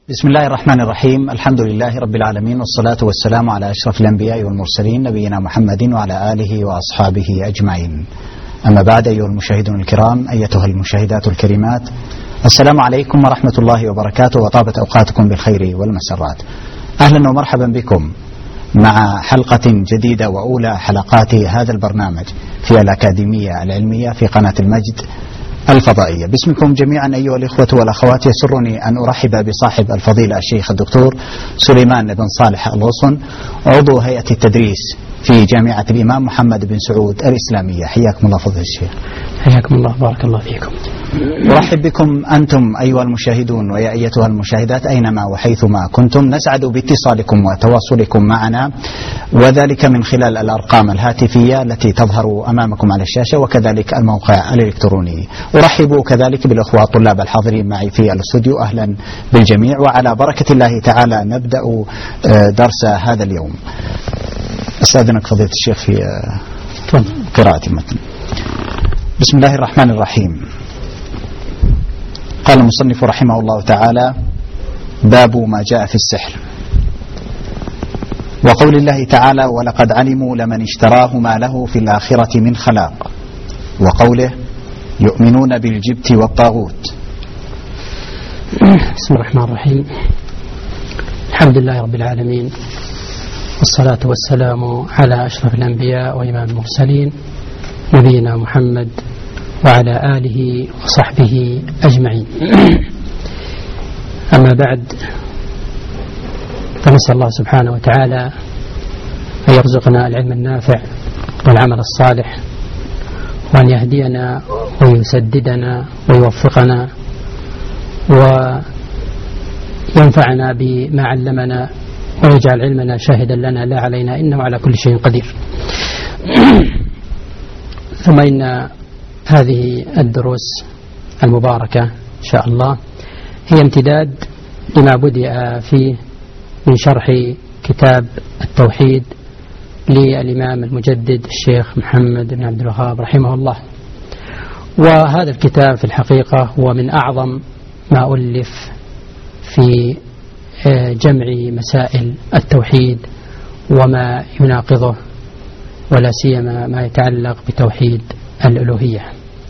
بسم الله الرحمن الرحيم. الحمد لله رب العالمين، والصلاة والسلام على أشرف الأنبياء والمرسلين نبينا محمد وعلى آله وأصحابه أجمعين. أما بعد، أيها المشاهدون الكرام، أيتها المشاهدات الكريمات، السلام عليكم ورحمة الله وبركاته، وطابت أوقاتكم بالخير والمسرات. أهلا ومرحبا بكم مع حلقة جديدة وأولى حلقات هذا البرنامج في الأكاديمية العلمية في قناة المجد الفضائية. باسمكم جميعا أيها الإخوة والأخوات، يسرني أن أرحب بصاحب الفضيلة الشيخ الدكتور سليمان بن صالح الغصن، عضو هيئة التدريس في جامعة الإمام محمد بن سعود الإسلامية. حياكم الله فضيلة الشيخ. حياكم الله، بارك الله فيكم. أرحب بكم أنتم أيها المشاهدون ويا أيتها المشاهدات أينما وحيثما كنتم. نسعد باتصالكم وتواصلكم معنا، وذلك من خلال الأرقام الهاتفية التي تظهر أمامكم على الشاشة، وكذلك الموقع الإلكتروني. أرحب كذلك بالأخوة الطلاب الحاضرين معي في الاستوديو. أهلا بالجميع، وعلى بركة الله تعالى نبدأ درس هذا اليوم. أستاذنك فضيلة الشيخ في قراءة المتن. بسم الله الرحمن الرحيم. قال المصنف رحمه الله تعالى: باب ما جاء في السحر. وقول الله تعالى: ولقد علموا لمن اشتراه ما له في الآخرة من خلاق. وقوله: يؤمنون بالجبت والطاغوت. بسم الله الرحمن الرحيم. الحمد لله رب العالمين، والصلاة والسلام على أشرف الأنبياء وإمام المرسلين نبينا محمد وعلى آله وصحبه أجمعين. أما بعد، فنسأل الله سبحانه وتعالى أن يرزقنا العلم النافع والعمل الصالح، وأن يهدينا ويسددنا ويوفقنا وينفعنا بما علمنا، ويجعل علمنا شاهدا لنا لا علينا، إنه على كل شيء قدير. ثم إن هذه الدروس المباركة إن شاء الله هي امتداد لما بدأ فيه من شرح كتاب التوحيد للإمام المجدد الشيخ محمد بن عبد الوهاب رحمه الله. وهذا الكتاب في الحقيقة هو من أعظم ما ألف في جمع مسائل التوحيد وما يناقضه، ولا سيما ما يتعلق بتوحيد الألوهية.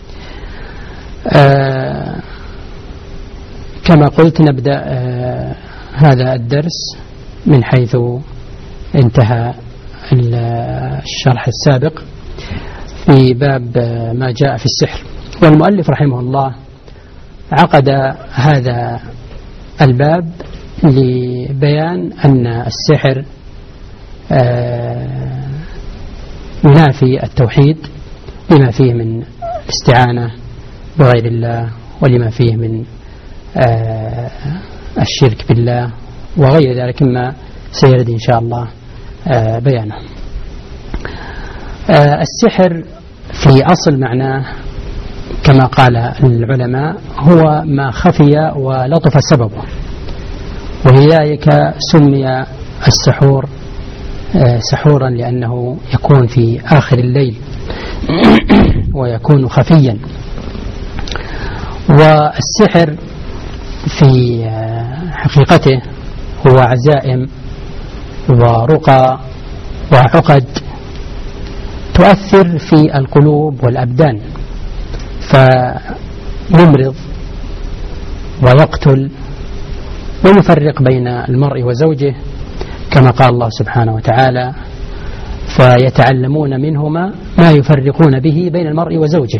كما قلت، نبدأ هذا الدرس من حيث انتهى الشرح السابق في باب ما جاء في السحر. والمؤلف رحمه الله عقد هذا الباب لبيان أن السحر ينافي التوحيد لما فيه من الاستعانة بغير الله، ولما فيه من الشرك بالله وغير ذلك مما سيرد إن شاء الله بيانه. السحر في أصل معناه كما قال العلماء هو ما خفي ولطف سببه، ولذلك سمي السحور سحورا لأنه يكون في آخر الليل ويكون خفيا. والسحر في حقيقته هو عزائم ورقى وعقد تؤثر في القلوب والأبدان، فيمرض ويقتل ويفرق بين المرء وزوجه، كما قال الله سبحانه وتعالى: فيتعلمون منهما ما يفرقون به بين المرء وزوجه.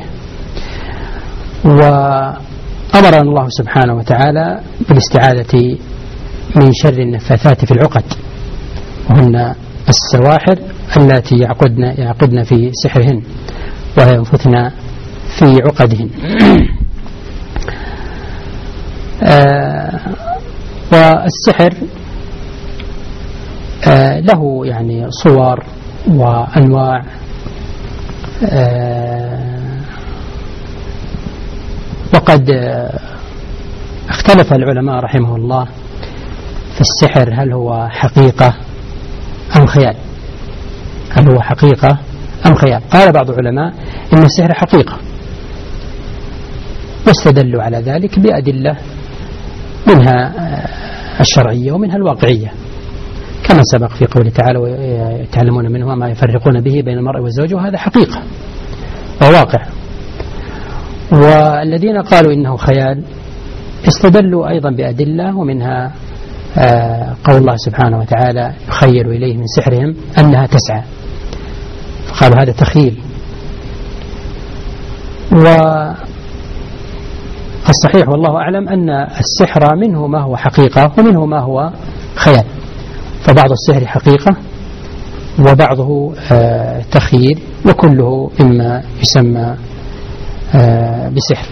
وأمرنا الله سبحانه وتعالى بالاستعاذة من شر النفاثات في العقد، وهن السواحر اللاتي يعقدن في سحرهن وينفثن في عقدهن. والسحر له يعني صور وأنواع، وقد اختلف العلماء رحمه الله في السحر، هل هو حقيقة أم خيال؟ هل هو حقيقة أم خيال؟ قال بعض العلماء إن السحر حقيقة، واستدلوا على ذلك بأدلة منها الشرعية ومنها الواقعية، كما سبق في قوله تعالى ويتعلمون منه ما يفرقون به بين المرء والزوج، وهذا حقيقة وواقع. والذين قالوا إنه خيال استدلوا أيضا بأدلة، ومنها قول الله سبحانه وتعالى يخيل إليه من سحرهم أنها تسعى، فقالوا هذا تخيل. والصحيح والله أعلم أن السحر منه ما هو حقيقة ومنه ما هو خيال، فبعض السحر حقيقة وبعضه تخيل، وكله إما يسمى بسحر.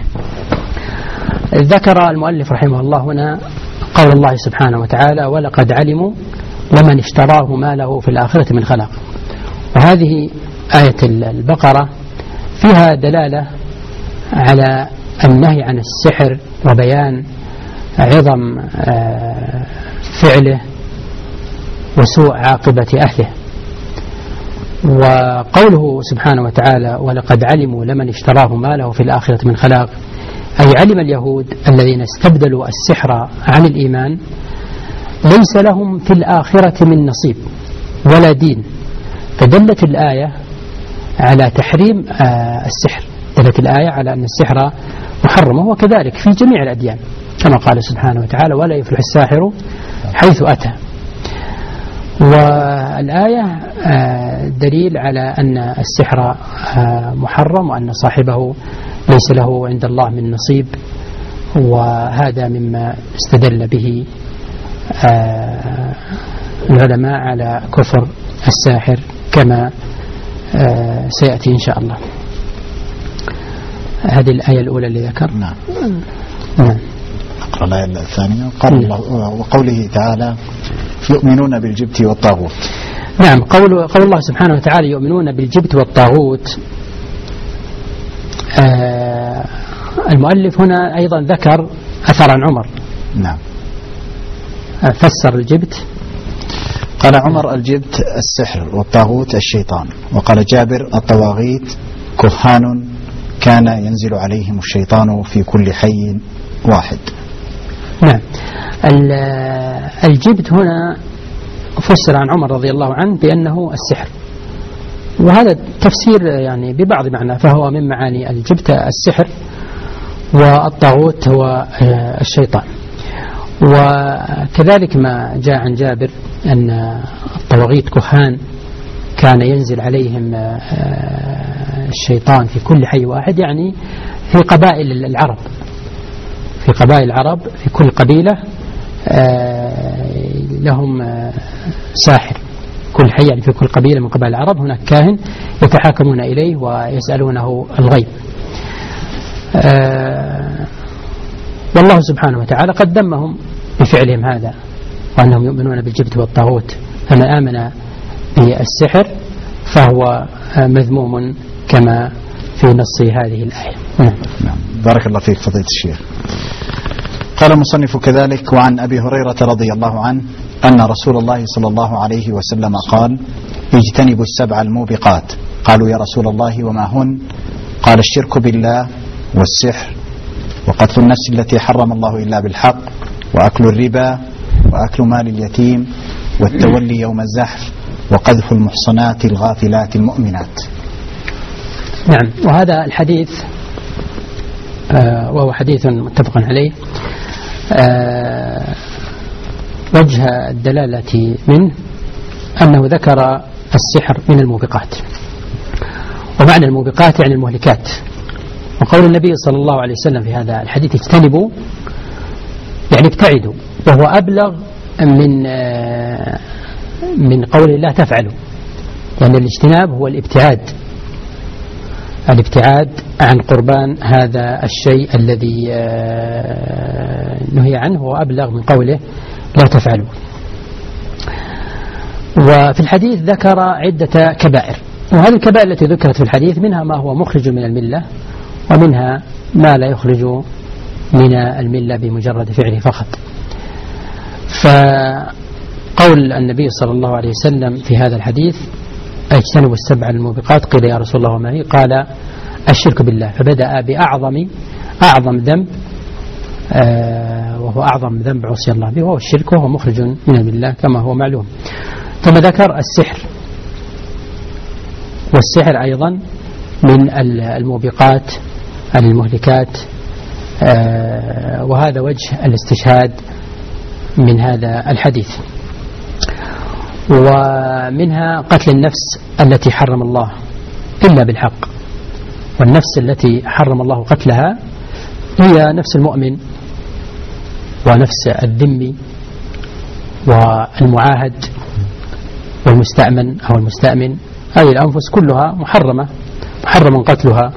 ذكر المؤلف رحمه الله هنا قول الله سبحانه وتعالى ولقد علموا لمن اشتراه ما له في الآخرة من خلاق. وهذه آية البقرة فيها دلالة على النهي عن السحر وبيان عظم فعله وسوء عاقبة أهله. وقوله سبحانه وتعالى ولقد علموا لمن اشتراه ما له في الآخرة من خلاق، أي علم اليهود الذين استبدلوا السحر عن الإيمان ليس لهم في الآخرة من نصيب ولا دين. فدلت الآية على تحريم السحر، دلت الآية على أن السحر محرم، وهو كذلك في جميع الأديان كما قال سبحانه وتعالى ولا يفلح الساحر حيث أتى. والآية دليل على أن السحر محرم وأن صاحبه ليس له عند الله من نصيب، وهذا مما استدل به العلماء على كفر الساحر كما سيأتي إن شاء الله. هذه الآية الأولى اللي ذكر. نعم. نعم. أقرأ الآية الثانية. قال الله وقوله تعالى يؤمنون بالجبت والطاغوت. نعم. قول الله سبحانه وتعالى يؤمنون بالجبت والطاغوت، المؤلف هنا أيضا ذكر أثر عن عمر. نعم. فسر الجبت، قال عمر الجبت السحر والطاغوت الشيطان، وقال جابر الطواغيت كهان كان ينزل عليهم الشيطان في كل حي واحد. نعم. الجبت هنا فسر عن عمر رضي الله عنه بأنه السحر، وهذا تفسير يعني ببعض معنى، فهو من معاني الجبت السحر والطاغوت هو الشيطان. وكذلك ما جاء عن جابر أن الطواغيت كهان كان ينزل عليهم الشيطان في كل حي واحد، يعني في قبائل العرب، في قبائل العرب في كل قبيلة لهم ساحر، كل حي يعني في كل قبيلة من قبائل العرب هناك كاهن يتحاكمون إليه ويسألونه الغيب. والله سبحانه وتعالى قد ذمهم بفعلهم هذا، وأنهم يؤمنون بالجبت والطاغوت، فمن آمن بالسحر فهو مذموم كما في نص هذه الآية. نعم. بارك الله فيك فضيلة الشيخ. قال المصنف كذلك وعن أبي هريرة رضي الله عنه أن رسول الله صلى الله عليه وسلم قال اجتنبوا السبع الموبقات. قالوا يا رسول الله وما هن؟ قال الشرك بالله والسحر وقتل النفس التي حرم الله إلا بالحق وأكل الربا وأكل مال اليتيم والتولي يوم الزحف وقذف المحصنات الغافلات المؤمنات. نعم. وهذا الحديث وهو حديث متفق عليه، وجه الدلالة منه أنه ذكر السحر من الموبقات، ومعنى الموبقات يعني المهلكات. وقول النبي صلى الله عليه وسلم في هذا الحديث اجتنبوا يعني ابتعدوا، وهو أبلغ من قول الله تفعلوا، لأن الاجتناب هو الابتعاد عن قربان هذا الشيء الذي نهي عنه، هو أبلغ من قوله لا تفعلوا. وفي الحديث ذكر عدة كبائر، وهذه الكبائر التي ذكرت في الحديث منها ما هو مخرج من الملة، ومنها ما لا يخرج من الملة بمجرد فعله فقط. فقول النبي صلى الله عليه وسلم في هذا الحديث اجتنبوا السبع الموبقات، قيل يا رسول الله وما هي؟ قال الشرك بالله، فبدأ بأعظم ذنب وهو أعظم ذنب عصي الله به، وهو الشرك، وهو مخرج من الملة كما هو معلوم. ثم ذكر السحر، والسحر أيضا من الموبقات المهلكات، وهذا وجه الاستشهاد من هذا الحديث. ومنها قتل النفس التي حرم الله إلا بالحق، والنفس التي حرم الله قتلها هي نفس المؤمن ونفس الذمي والمعاهد والمستأمن أو المستأمن، هذه الأنفس كلها محرم قتلها.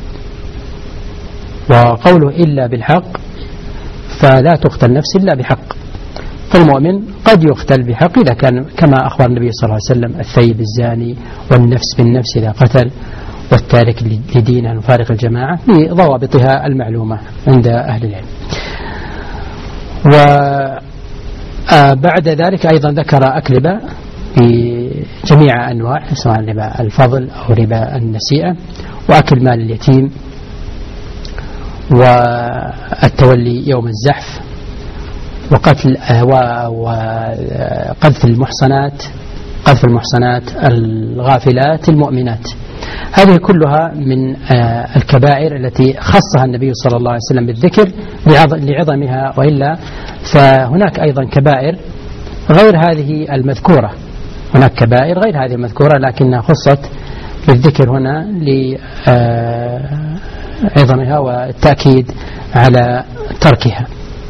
وقوله إلا بالحق، فلا تقتل نفس إلا بحق، فالمؤمن قد يقتل بحق إذا كان كما أخبر النبي صلى الله عليه وسلم: الثيب الزاني والنفس بالنفس إذا قتل والتارك لدينه المفارق الجماعة، بضوابطها المعلومة عند أهل العلم. وبعد ذلك أيضا ذكر أكل ربا بجميع أنواع، سواء ربا الفضل أو ربا النسيئة، وأكل مال اليتيم، والتولي يوم الزحف، وقتل وقذف المحصنات الغافلات المؤمنات. هذه كلها من الكبائر التي خصها النبي صلى الله عليه وسلم بالذكر لعظمها، وإلا فهناك أيضا كبائر غير هذه المذكورة، هناك كبائر غير هذه المذكورة لكنها خصت بالذكر هنا لعظمها والتأكيد على تركها.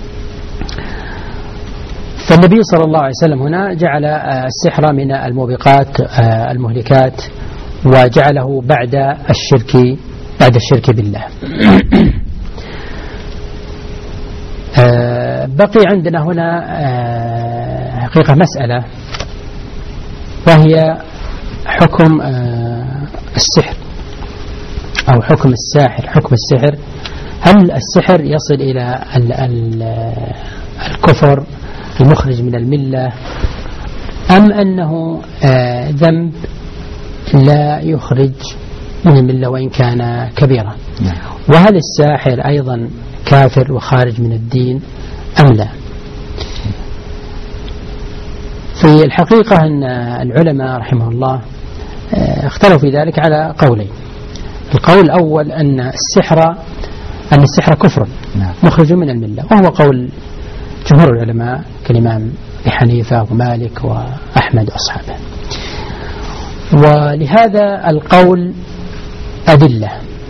فالنبي صلى الله عليه وسلم هنا جعل السحر من الموبقات المهلكات، وجعله بعد الشرك بالله. بقي عندنا هنا حقيقة مسألة، وهي حكم السحر أو حكم الساحر. حكم السحر، هل السحر يصل إلى الكفر المخرج من الملة، أم أنه ذنب لا يخرج من الملة وإن كان كبيرا؟ وهل الساحر أيضا كافر وخارج من الدين أم لا؟ في الحقيقة أن العلماء رحمه الله اختلفوا في ذلك على قولين. القول الأول أن السحر كفر مخرج من الملة، وهو قول جمهور العلماء كالإمام أبي حنيفة ومالك وأحمد وأصحابه. ولهذا القول أدلة،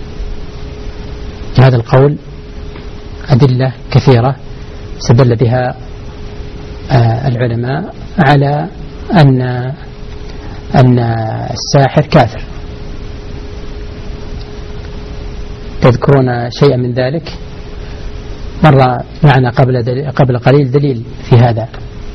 لهذا القول أدلة كثيرة استدل بها العلماء على أن الساحر كافر. تذكرون شيئا من ذلك؟ مر معنا قبل قليل دليل في هذا.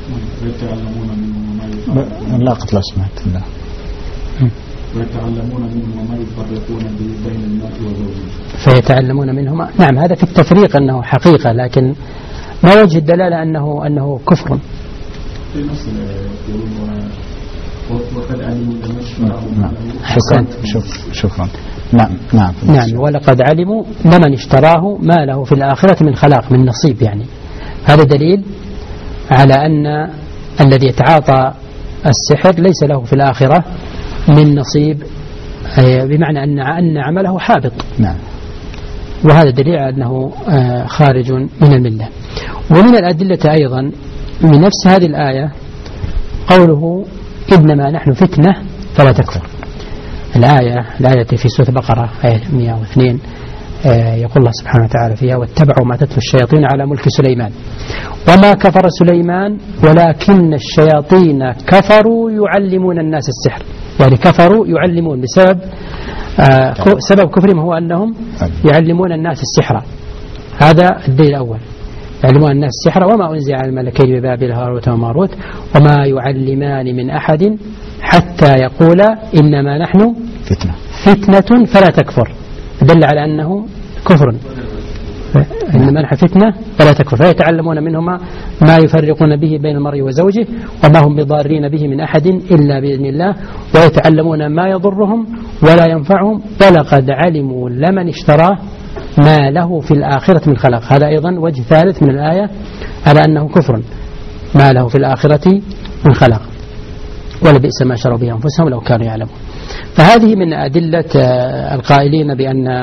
لا قد لا سمعت. لا. ويتعلمون منهما ما يفرقون بين المرء وزوجه. فيتعلمون منهما، نعم، هذا في التفريق أنه حقيقة، لكن ما وجه الدلالة أنه كفر؟ في نص يقولون وقد علموا لمن حسن. شكرا. نعم. ولقد علموا لمن اشتراه ما له في الآخرة من خلاق، من نصيب. يعني هذا دليل على أن الذي يتعاطى السحر ليس له في الآخرة من نصيب، بمعنى أن عمله حابط. نعم. وهذا دليل على أنه خارج من الملة. ومن الأدلة أيضا من نفس هذه الآية قوله: إنما نحن فتنة فلا تكفر. الآية في سورة البقرة آية 102 يقول الله سبحانه وتعالى فيها: واتبعوا ما تتلو الشياطين على ملك سليمان وما كفر سليمان ولكن الشياطين كفروا يعلمون الناس السحر. يعني كفروا يعلمون بسبب سبب كفرهم هو أنهم يعلمون الناس السحر. هذا الدليل الأول، يعلمون الناس السحر. وما أنزل على الملكين ببابل هاروت وماروت وما يعلمان من أحد حتى يقولا إنما نحن فتنة فلا تكفر، دل على أنه كفر. إنما نحن فتنة فلا تكفر، فيتعلمون منهما ما يفرقون به بين المرء وزوجه وما هم بضارين به من أحد إلا بإذن الله، ويتعلمون ما يضرهم ولا ينفعهم ولقد علموا لمن اشتراه ما له في الآخرة من خلاق. هذا أيضا وجه ثالث من الآية على أنه كفر ما له في الآخرة من خلاق ولبئس ما شروا به أنفسهم لو كانوا يعلمون. فهذه من أدلة القائلين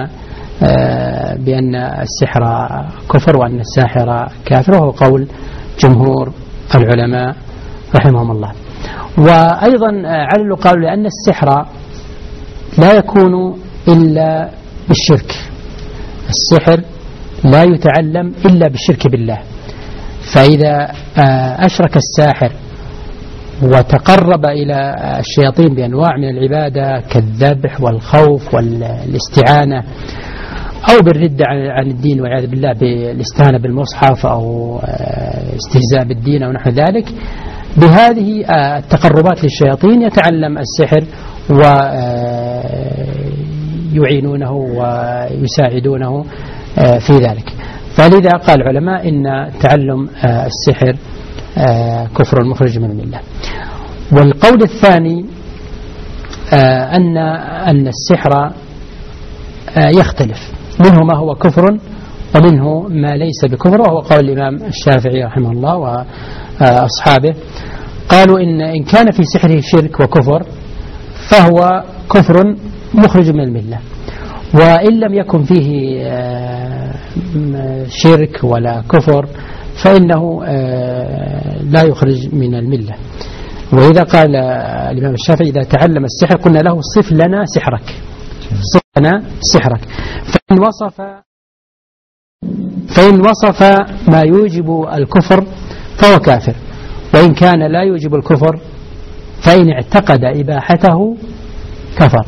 بأن السحر كفر وأن الساحر كافر، وهو قول جمهور العلماء رحمهم الله. وأيضا عللوا قالوا لأن السحر لا يكون إلا بالشرك، السحر لا يتعلم إلا بالشرك بالله، فإذا أشرك الساحر وتقرب إلى الشياطين بأنواع من العبادة كالذبح والخوف والاستعانة أو بالردة عن الدين والعياذ بالله بالاستهانة بالمصحف أو استهزاء بالدين أو نحو ذلك، بهذه التقربات للشياطين يتعلم السحر ويعينونه ويساعدونه في ذلك. فلذا قال العلماء إن تعلم السحر كفر مخرج من الملة. والقول الثاني أن السحر يختلف، منه ما هو كفر ومنه ما ليس بكفر، وهو قول الإمام الشافعي رحمه الله وأصحابه. قالوا إن كان في سحره شرك وكفر فهو كفر مخرج من الملة، وإن لم يكن فيه شرك ولا كفر فإنه لا يخرج من الملة. وإذا قال الإمام الشافعي إذا تعلم السحر قلنا له صف لنا سحرك، صف لنا سحرك، فإن وصف ما يوجب الكفر فهو كافر، وإن كان لا يوجب الكفر فإن اعتقد إباحته كفر،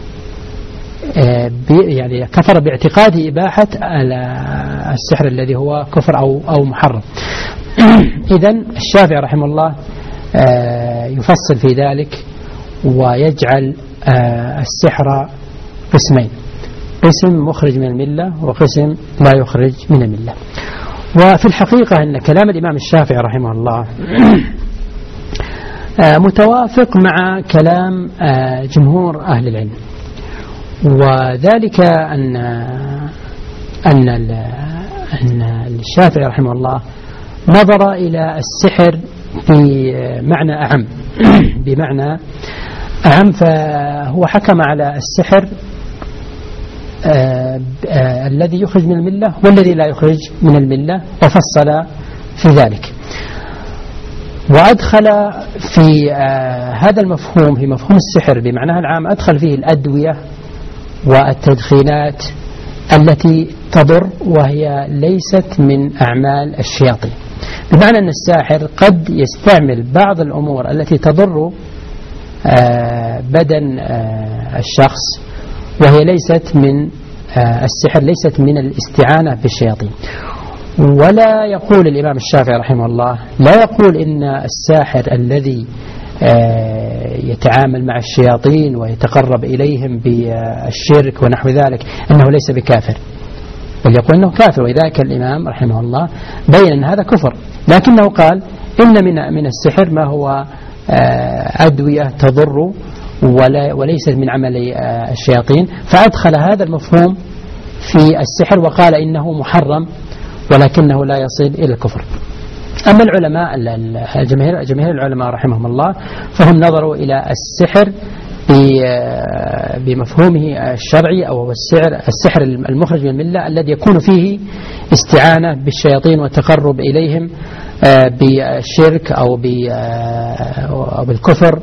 يعني كفر باعتقاد إباحة السحر الذي هو كفر أو محرم. إذن الشافعي رحمه الله يفصل في ذلك ويجعل السحر قسمين، قسم مخرج من الملة وقسم لا يخرج من الملة. وفي الحقيقة أن كلام الإمام الشافعي رحمه الله متوافق مع كلام جمهور أهل العلم، وذلك أن الشافعي رحمه الله نظر إلى السحر بمعنى أعم بمعنى أعم، فهو حكم على السحر الذي يخرج من الملة والذي لا يخرج من الملة وفصل في ذلك، وأدخل في هذا المفهوم في مفهوم السحر بمعناها العام أدخل فيه الأدوية والتدخينات التي تضر وهي ليست من أعمال الشياطين، بمعنى أن الساحر قد يستعمل بعض الأمور التي تضر بدن الشخص وهي ليست من السحر، ليست من الاستعانة بالشياطين. ولا يقول الإمام الشافعي رحمه الله لا يقول إن الساحر الذي يتعامل مع الشياطين ويتقرب إليهم بالشرك ونحو ذلك أنه ليس بكافر، بل يقول أنه كافر، وذلك الإمام رحمه الله بين أن هذا كفر، لكنه قال إن من السحر ما هو أدوية تضر وليست من عمل الشياطين، فأدخل هذا المفهوم في السحر وقال إنه محرم ولكنه لا يصل إلى الكفر. أما العلماء جماهير العلماء رحمهم الله فهم نظروا إلى السحر بمفهومه الشرعي أو السحر المخرج من الملة الذي يكون فيه استعانة بالشياطين والتقرب إليهم بالشرك أو بالكفر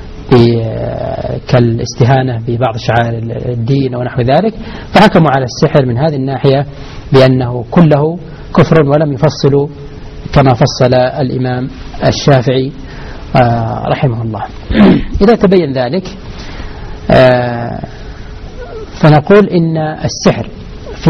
كالاستهانة ببعض شعائر الدين ونحو ذلك، فحكموا على السحر من هذه الناحية بأنه كله كفر، ولم يفصلوا كما فصل الإمام الشافعي رحمه الله. إذا تبين ذلك فنقول إن السحر في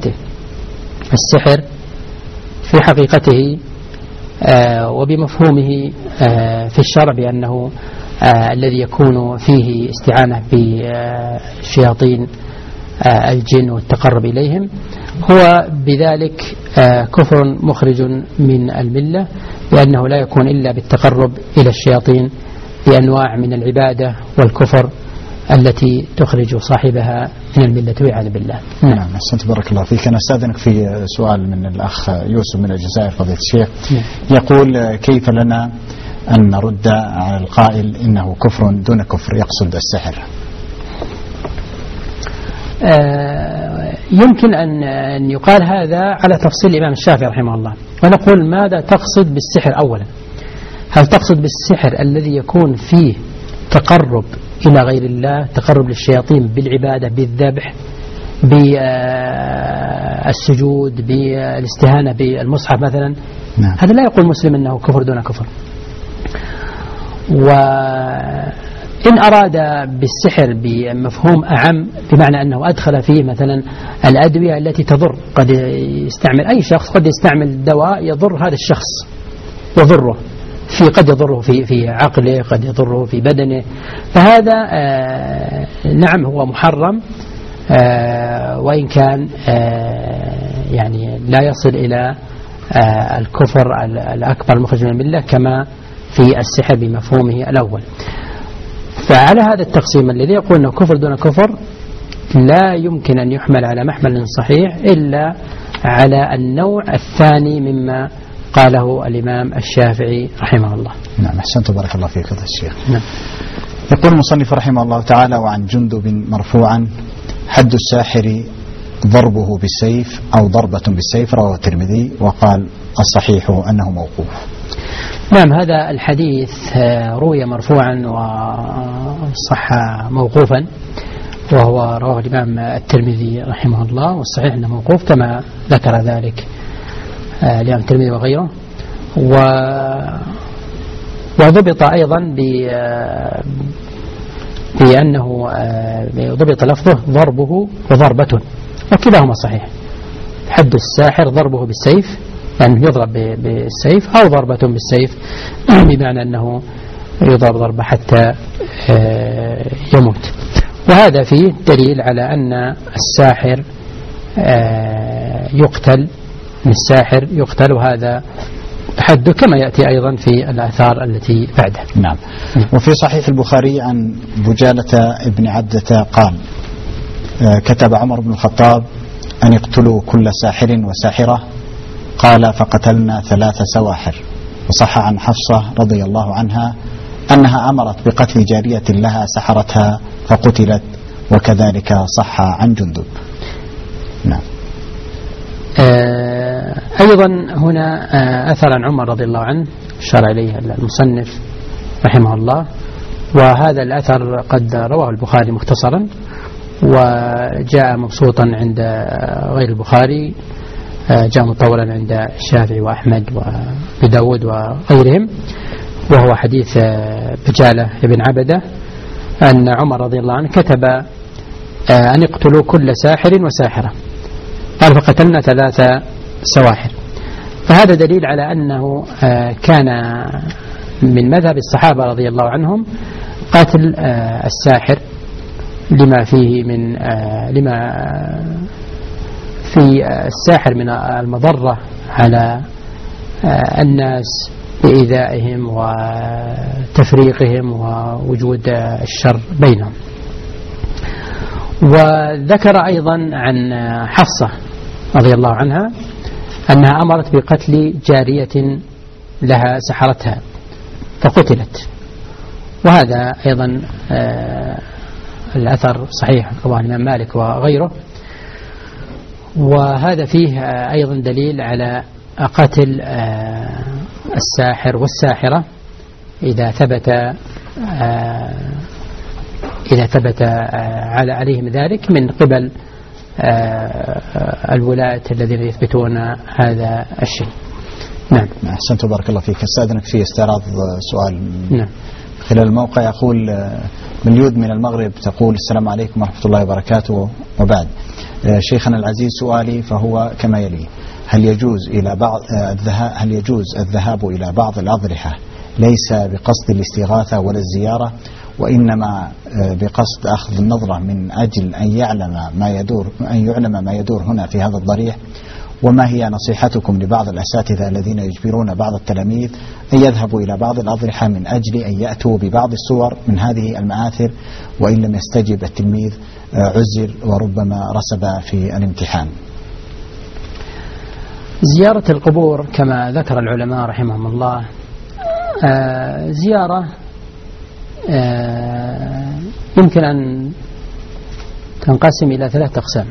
حقيقته وبمفهومه في الشرع بأنه الذي يكون فيه استعانة بشياطين الجن والتقرب إليهم هو بذلك كفر مخرج من الملة، لأنه لا يكون إلا بالتقرب إلى الشياطين بأنواع من العبادة والكفر التي تخرج صاحبها من الملة والعياذ بالله. نعم أحسنت بارك الله فيك. أنا أستاذنك في سؤال من الأخ يوسف من الجزائر فضيلة الشيخ. يقول كيف لنا أن نرد على القائل إنه كفر دون كفر يقصد السحر؟ يمكن أن يقال هذا على تفصيل الإمام الشافعي رحمه الله، ونقول ماذا تقصد بالسحر أولا؟ هل تقصد بالسحر الذي يكون فيه تقرب إلى غير الله، تقرب للشياطين بالعبادة بالذبح بالسجود بالاستهانة بالمصحف مثلا؟ نعم. هذا لا يقول مسلم أنه كفر دون كفر. وإن أراد بالسحر بمفهوم أعم بمعنى أنه أدخل فيه مثلا الأدوية التي تضر، قد يستعمل أي شخص قد يستعمل دواء يضر هذا الشخص يضره قد يضره في عقله، قد يضره في بدنه، فهذا نعم هو محرم، وإن كان يعني لا يصل إلى الكفر الأكبر المخرج من الملة كما في السحر بمفهومه الأول. فعلى هذا التقسيم الذي يقول أنه كفر دون كفر لا يمكن أن يحمل على محمل صحيح إلا على النوع الثاني مما قاله الإمام الشافعي رحمه الله. نعم أحسنت بارك الله فيك هذا الشيخ. نعم. يقول المصنف رحمه الله تعالى: وعن جندب مرفوعا: حد الساحر ضربه بالسيف أو ضربة بالسيف. رواه الترمذي، وقال الصحيح أنه موقوف. نعم هذا الحديث روي مرفوعا وصح موقوفا، وهو رواه الإمام الترمذي رحمه الله، والصحيح أنه موقوف كما ذكر ذلك الإمام الترمذي وغيره. وضبط أيضا بأنه ضبط لفظه ضربه وضربة، وكلاهما صحيح. حد الساحر ضربه بالسيف يعني يضرب بالسيف، أو ضربة بالسيف بمعنى أنه يضرب ضربة حتى يموت. وهذا فيه دليل على أن الساحر يقتل، الساحر يقتل، وهذا حده كما يأتي أيضا في الآثار التي بعده. نعم. وفي صحيح البخاري عن بجالة ابن عبدة قال: كتب عمر بن الخطاب أن يقتلوا كل ساحر وساحرة، قال: فقتلنا 3 سواحر. وصح عن حفصة رضي الله عنها أنها أمرت بقتل جارية لها سحرتها فقتلت، وكذلك صح عن جندب. نعم. أيضا هنا أثر عن عمر رضي الله عنه أشار إليه المصنف رحمه الله، وهذا الأثر قد رواه البخاري مختصرا، وجاء مبسوطا عند غير البخاري، جاء مطولا عند الشافعي وأحمد وداود وغيرهم، وهو حديث بجالة ابن عبدة أن عمر رضي الله عنه كتب أن يقتلوا كل ساحر وساحرة، قال: فقتلنا 3 سواحر. فهذا دليل على أنه كان من مذهب الصحابة رضي الله عنهم قتل الساحر لما فيه من لما في الساحر من المضرة على الناس بإيذائهم وتفريقهم ووجود الشر بينهم. وذكر أيضا عن حفصة رضي الله عنها أنها أمرت بقتل جارية لها سحرتها فقتلت، وهذا أيضا الأثر صحيح رواه الإمام مالك وغيره. وهذا فيه أيضا دليل على قتل الساحر والساحرة إذا ثبت عليهم ذلك من قبل الولاة الذين يثبتون هذا الشيء. نعم. أحسنت بارك الله فيك. استأذنك في استعراض سؤال نعم. خلال الموقع. يقول مليود من المغرب تقول: السلام عليكم ورحمة الله وبركاته، وبعد. شيخنا العزيز سؤالي فهو كما يلي: هل يجوز الذهاب إلى بعض الأضرحة ليس بقصد الاستغاثة ولا الزيارة، وإنما بقصد أخذ النظرة من أجل أن يعلم ما يدور هنا في هذا الضريح؟ وما هي نصيحتكم لبعض الأساتذة الذين يجبرون بعض التلاميذ أن يذهبوا إلى بعض الأضرحة من أجل أن يأتوا ببعض الصور من هذه المآثر، وإن لم يستجب التلميذ عزل وربما رسب في الامتحان؟ زيارة القبور كما ذكر العلماء رحمهم الله زيارة يمكن أن تنقسم إلى 3 أقسام: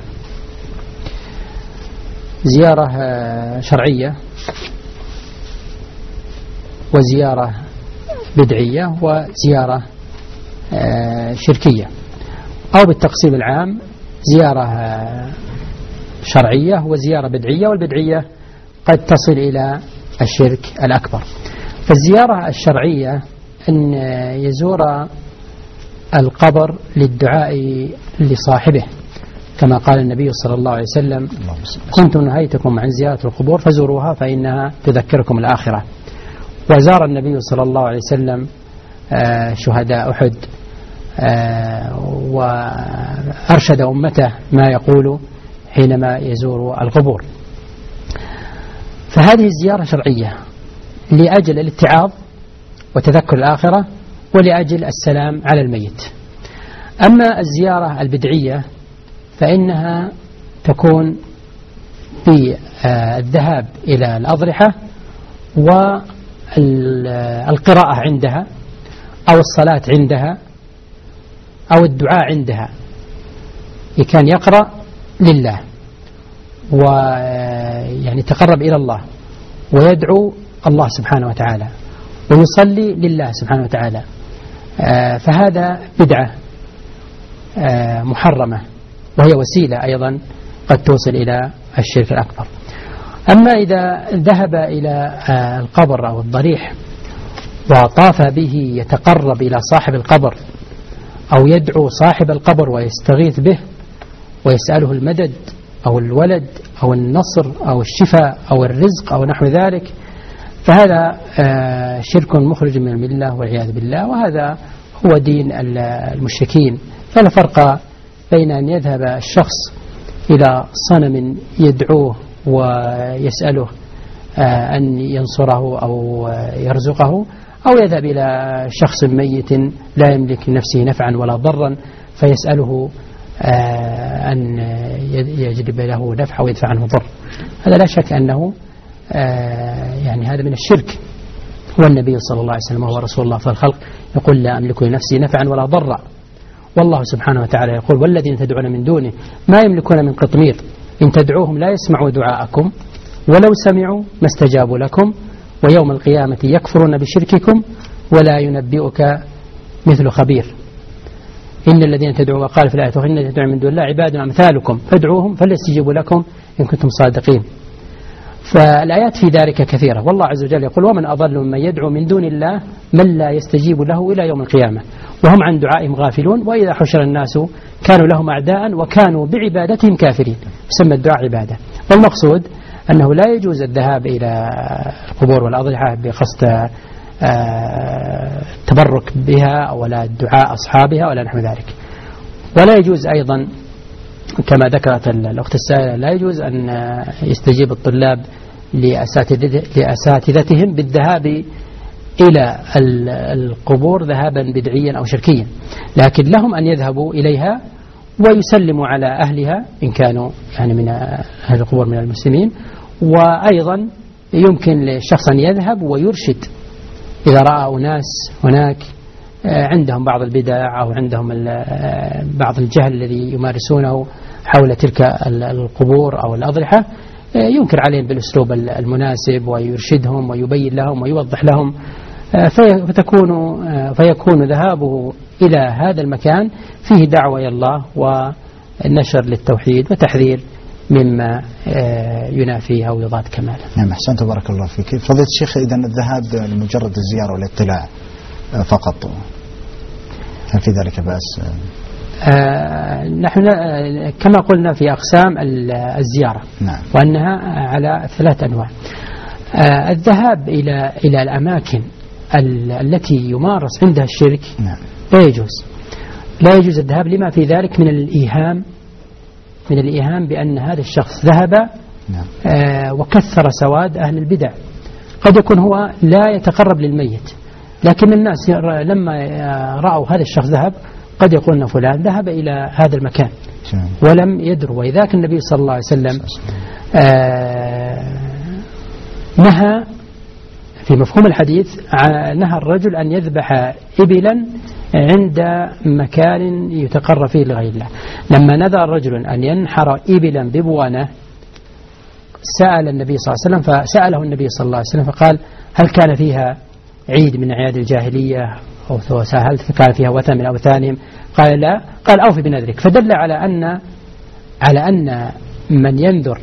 زيارة شرعية، وزيارة بدعية، وزيارة شركية. أو بالتقسيم العام زيارة شرعية وزيارة بدعية، والبدعية قد تصل إلى الشرك الأكبر. فالزيارة الشرعية أن يزور القبر للدعاء لصاحبه، كما قال النبي صلى الله عليه وسلم: كنت نهيتكم عن زيارة القبور فزوروها فإنها تذكركم الآخرة. وزار النبي صلى الله عليه وسلم شهداء أحد، وأرشد أمته ما يقول حينما يزور القبور. فهذه الزيارة شرعية لأجل الاتعاظ وتذكر الآخرة ولأجل السلام على الميت. أما الزيارة البدعية فإنها تكون بالذهاب إلى الأضرحة والقراءة عندها أو الصلاة عندها أو الدعاء عندها. كان يقرأ لله ويعني تقرب إلى الله ويدعو الله سبحانه وتعالى ويصلي لله سبحانه وتعالى، فهذا بدعة محرمة، وهي وسيلة أيضا قد توصل إلى الشرك الأكبر. أما إذا ذهب إلى القبر أو الضريح وطاف به يتقرب إلى صاحب القبر أو يدعو صاحب القبر ويستغيث به ويسأله المدد أو الولد أو النصر أو الشفاء أو الرزق أو نحو ذلك، فهذا شرك مخرج من الملة والعياذ بالله، وهذا هو دين المشركين. فلا فرق بين أن يذهب الشخص إلى صنم يدعوه ويسأله أن ينصره أو يرزقه، أو يذهب إلى شخص ميت لا يملك لنفسه نفعا ولا ضرا فيسأله أن يجلب له نفع ويدفع عنه ضر. هذا لا شك أنه يعني هذا من الشرك. والنبي صلى الله عليه وسلم وهو رسول الله في الخلق يقول: لا أملك لنفسي نفعا ولا ضرا. والله سبحانه وتعالى يقول: والذين تدعون من دونه ما يملكون من قطمير إن تدعوهم لا يسمعوا دعاءكم ولو سمعوا ما استجابوا لكم ويوم القيامة يكفرون بشرككم ولا ينبئك مثل خبير. إن الذين تدعوا وقال في الآية: إن الذين تدعون من دون الله عباد أمثالكم فادعوهم فليستجيبوا لكم إن كنتم صادقين. فالآيات في ذلك كثيرة. والله عز وجل يقول: ومن أضل ممن يدعو من دون الله من لا يستجيب له إلى يوم القيامة وهم عن دعائهم غافلون وإذا حشر الناس كانوا لهم أعداء وكانوا بعبادتهم كافرين. يسمى الدعاء عبادة. والمقصود أنه لا يجوز الذهاب إلى القبور والأضرحة بقصد التبرك بها ولا دعاء أصحابها ولا نحو ذلك. ولا يجوز أيضا كما ذكرت الأخت السائلة لا يجوز أن يستجيب الطلاب لأساتذتهم بالذهاب إلى القبور ذهابا بدعيا أو شركيا، لكن لهم أن يذهبوا إليها ويسلموا على أهلها إن كانوا يعني من أهل القبور من المسلمين. وأيضا يمكن للشخص أن يذهب ويرشد إذا رأى أناس هناك عندهم بعض البدع أو عندهم بعض الجهل الذي يمارسونه حول تلك القبور أو الأضرحة، ينكر عليهم بالأسلوب المناسب ويرشدهم ويبين لهم ويوضح لهم، فيكون ذهابه إلى هذا المكان فيه دعوة إلى الله ونشر للتوحيد وتحذير مما ينافيه أو يضاد كماله. نعم، أحسنت بارك الله فيك. فضيلة الشيخ، إذا الذهاب لمجرد الزيارة والاطلاع فقط، هل في ذلك بأس؟ نحن كما قلنا في أقسام الزيارة، نعم، وأنها على 3 أنواع. الذهاب إلى الأماكن التي يمارس عندها الشرك، نعم، لا يجوز الذهاب لما في ذلك من الإيهام بأن هذا الشخص ذهب وكثر سواد أهل البدع. قد يكون هو لا يتقرب للميت، لكن الناس لما رأوا هذا الشخص ذهب قد يقولون فلان ذهب إلى هذا المكان ولم يدروا. وإذاك النبي صلى الله عليه وسلم نهى في مفهوم الحديث، نهى الرجل أن يذبح إبلا عند مكان يتقرب فيه لغير الله. لما نذر الرجل أن ينحر إبلا ببوانة سأل النبي صلى الله عليه وسلم، فسأله النبي صلى الله عليه وسلم فقال: هل كان فيها عيد من أعياد الجاهلية، أو هل كان فيها وثن من أوثانهم؟ قال: لا. قال: أوفي بنذرك. فدل على أن من ينذر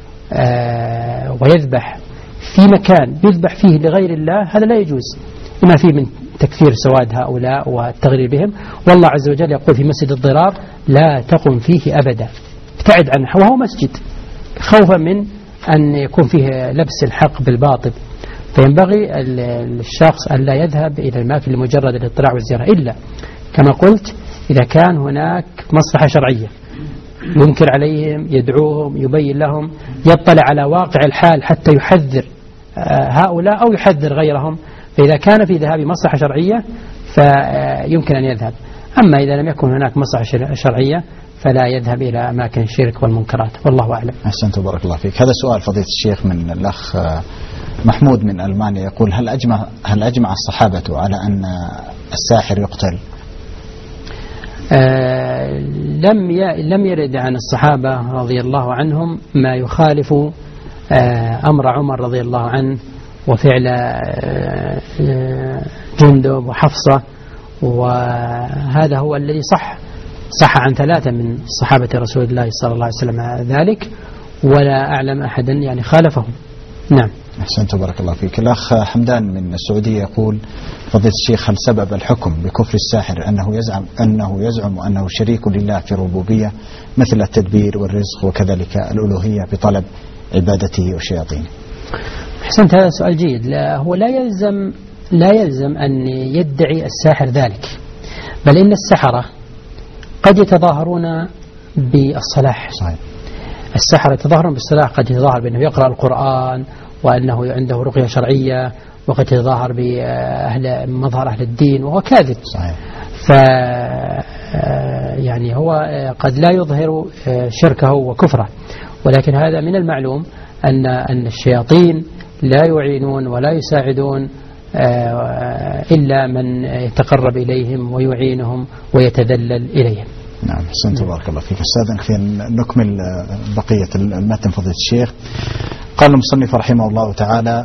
ويذبح في مكان يذبح فيه لغير الله هذا لا يجوز، لما فيه من تكثير سواد هؤلاء والتغرير بهم. والله عز وجل يقول في مسجد الضرار: لا تقم فيه أبدا، ابتعد عنه، وهو مسجد، خوفا من أن يكون فيه لبس الحق بالباطل. فينبغي الشخص أن لا يذهب إلى الأماكن لمجرد الاطلاع والزيارة، إلا كما قلت إذا كان هناك مصلحة شرعية ينكر عليهم، يدعوهم، يبين لهم، يطلع على واقع الحال حتى يحذر هؤلاء أو يحذر غيرهم. فإذا كان في ذهاب مصلحة شرعية فيمكن أن يذهب. أما إذا لم يكن هناك مصلحة شرعية فلا يذهب إلى أماكن الشرك والمنكرات، والله أعلم. أحسنت، بارك الله فيك. هذا سؤال فضيلة الشيخ من الأخ محمود من ألمانيا، يقول: هل أجمع الصحابة على أن الساحر يقتل؟ لم يرد عن الصحابة رضي الله عنهم ما يخالف أمر عمر رضي الله عنه وفعل جندب وحفصة، وهذا هو الذي صح عن 3 من صحابة رسول الله صلى الله عليه وسلم ذلك، ولا أعلم أحدا يعني خالفهم. نعم. أحسنت، بارك الله فيك. الأخ حمدان من السعودية يقول: فضيلة الشيخ، هل سبب الحكم بكفر الساحر أنه يزعم أنه شريك لله في الربوبية مثل التدبير والرزق وكذلك الألوهية بطلب عبادته والشياطين؟ أحسنت، هذا سؤال جيد. هو لا يلزم أن يدعي الساحر ذلك، بل إن السحرة قد يتظاهرون بالصلاح. صحيح. السحرة يتظاهرون بالصلاح، قد يتظاهر بأنه يقرأ القرآن وأنه عنده رقية شرعية، وقد يتظاهر بمظهر أهل الدين وهو كاذب. صحيح. يعني هو قد لا يظهر شركه وكفره، ولكن هذا من المعلوم أن الشياطين لا يعينون ولا يساعدون إلا من يتقرب إليهم ويعينهم ويتذلل إليهم. نعم. حسنت، بارك الله فيك. أستاذ في نكمل بقية المتن فضيلة الشيخ. قال المصنف رحمه الله تعالى: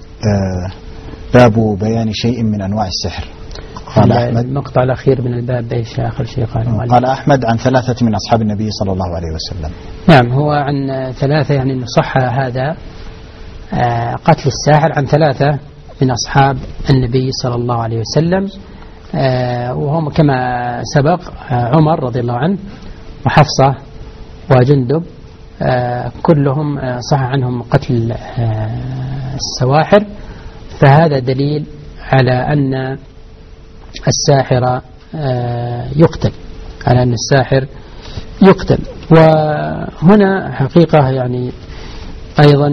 باب بيان شيء من أنواع السحر. قال أحمد، المقطع الأخير من الباب إيش آخر شيء قال أحمد عن 3 من أصحاب النبي صلى الله عليه وسلم. نعم، هو عن 3، يعني أنه صح هذا قتل الساحر عن 3 من أصحاب النبي صلى الله عليه وسلم، وهم كما سبق عمر رضي الله عنه وحفصة وجندب، كلهم صح عنهم قتل السواحر. فهذا دليل على أن الساحر يقتل، على أن الساحر يقتل. وهنا حقيقة يعني أيضا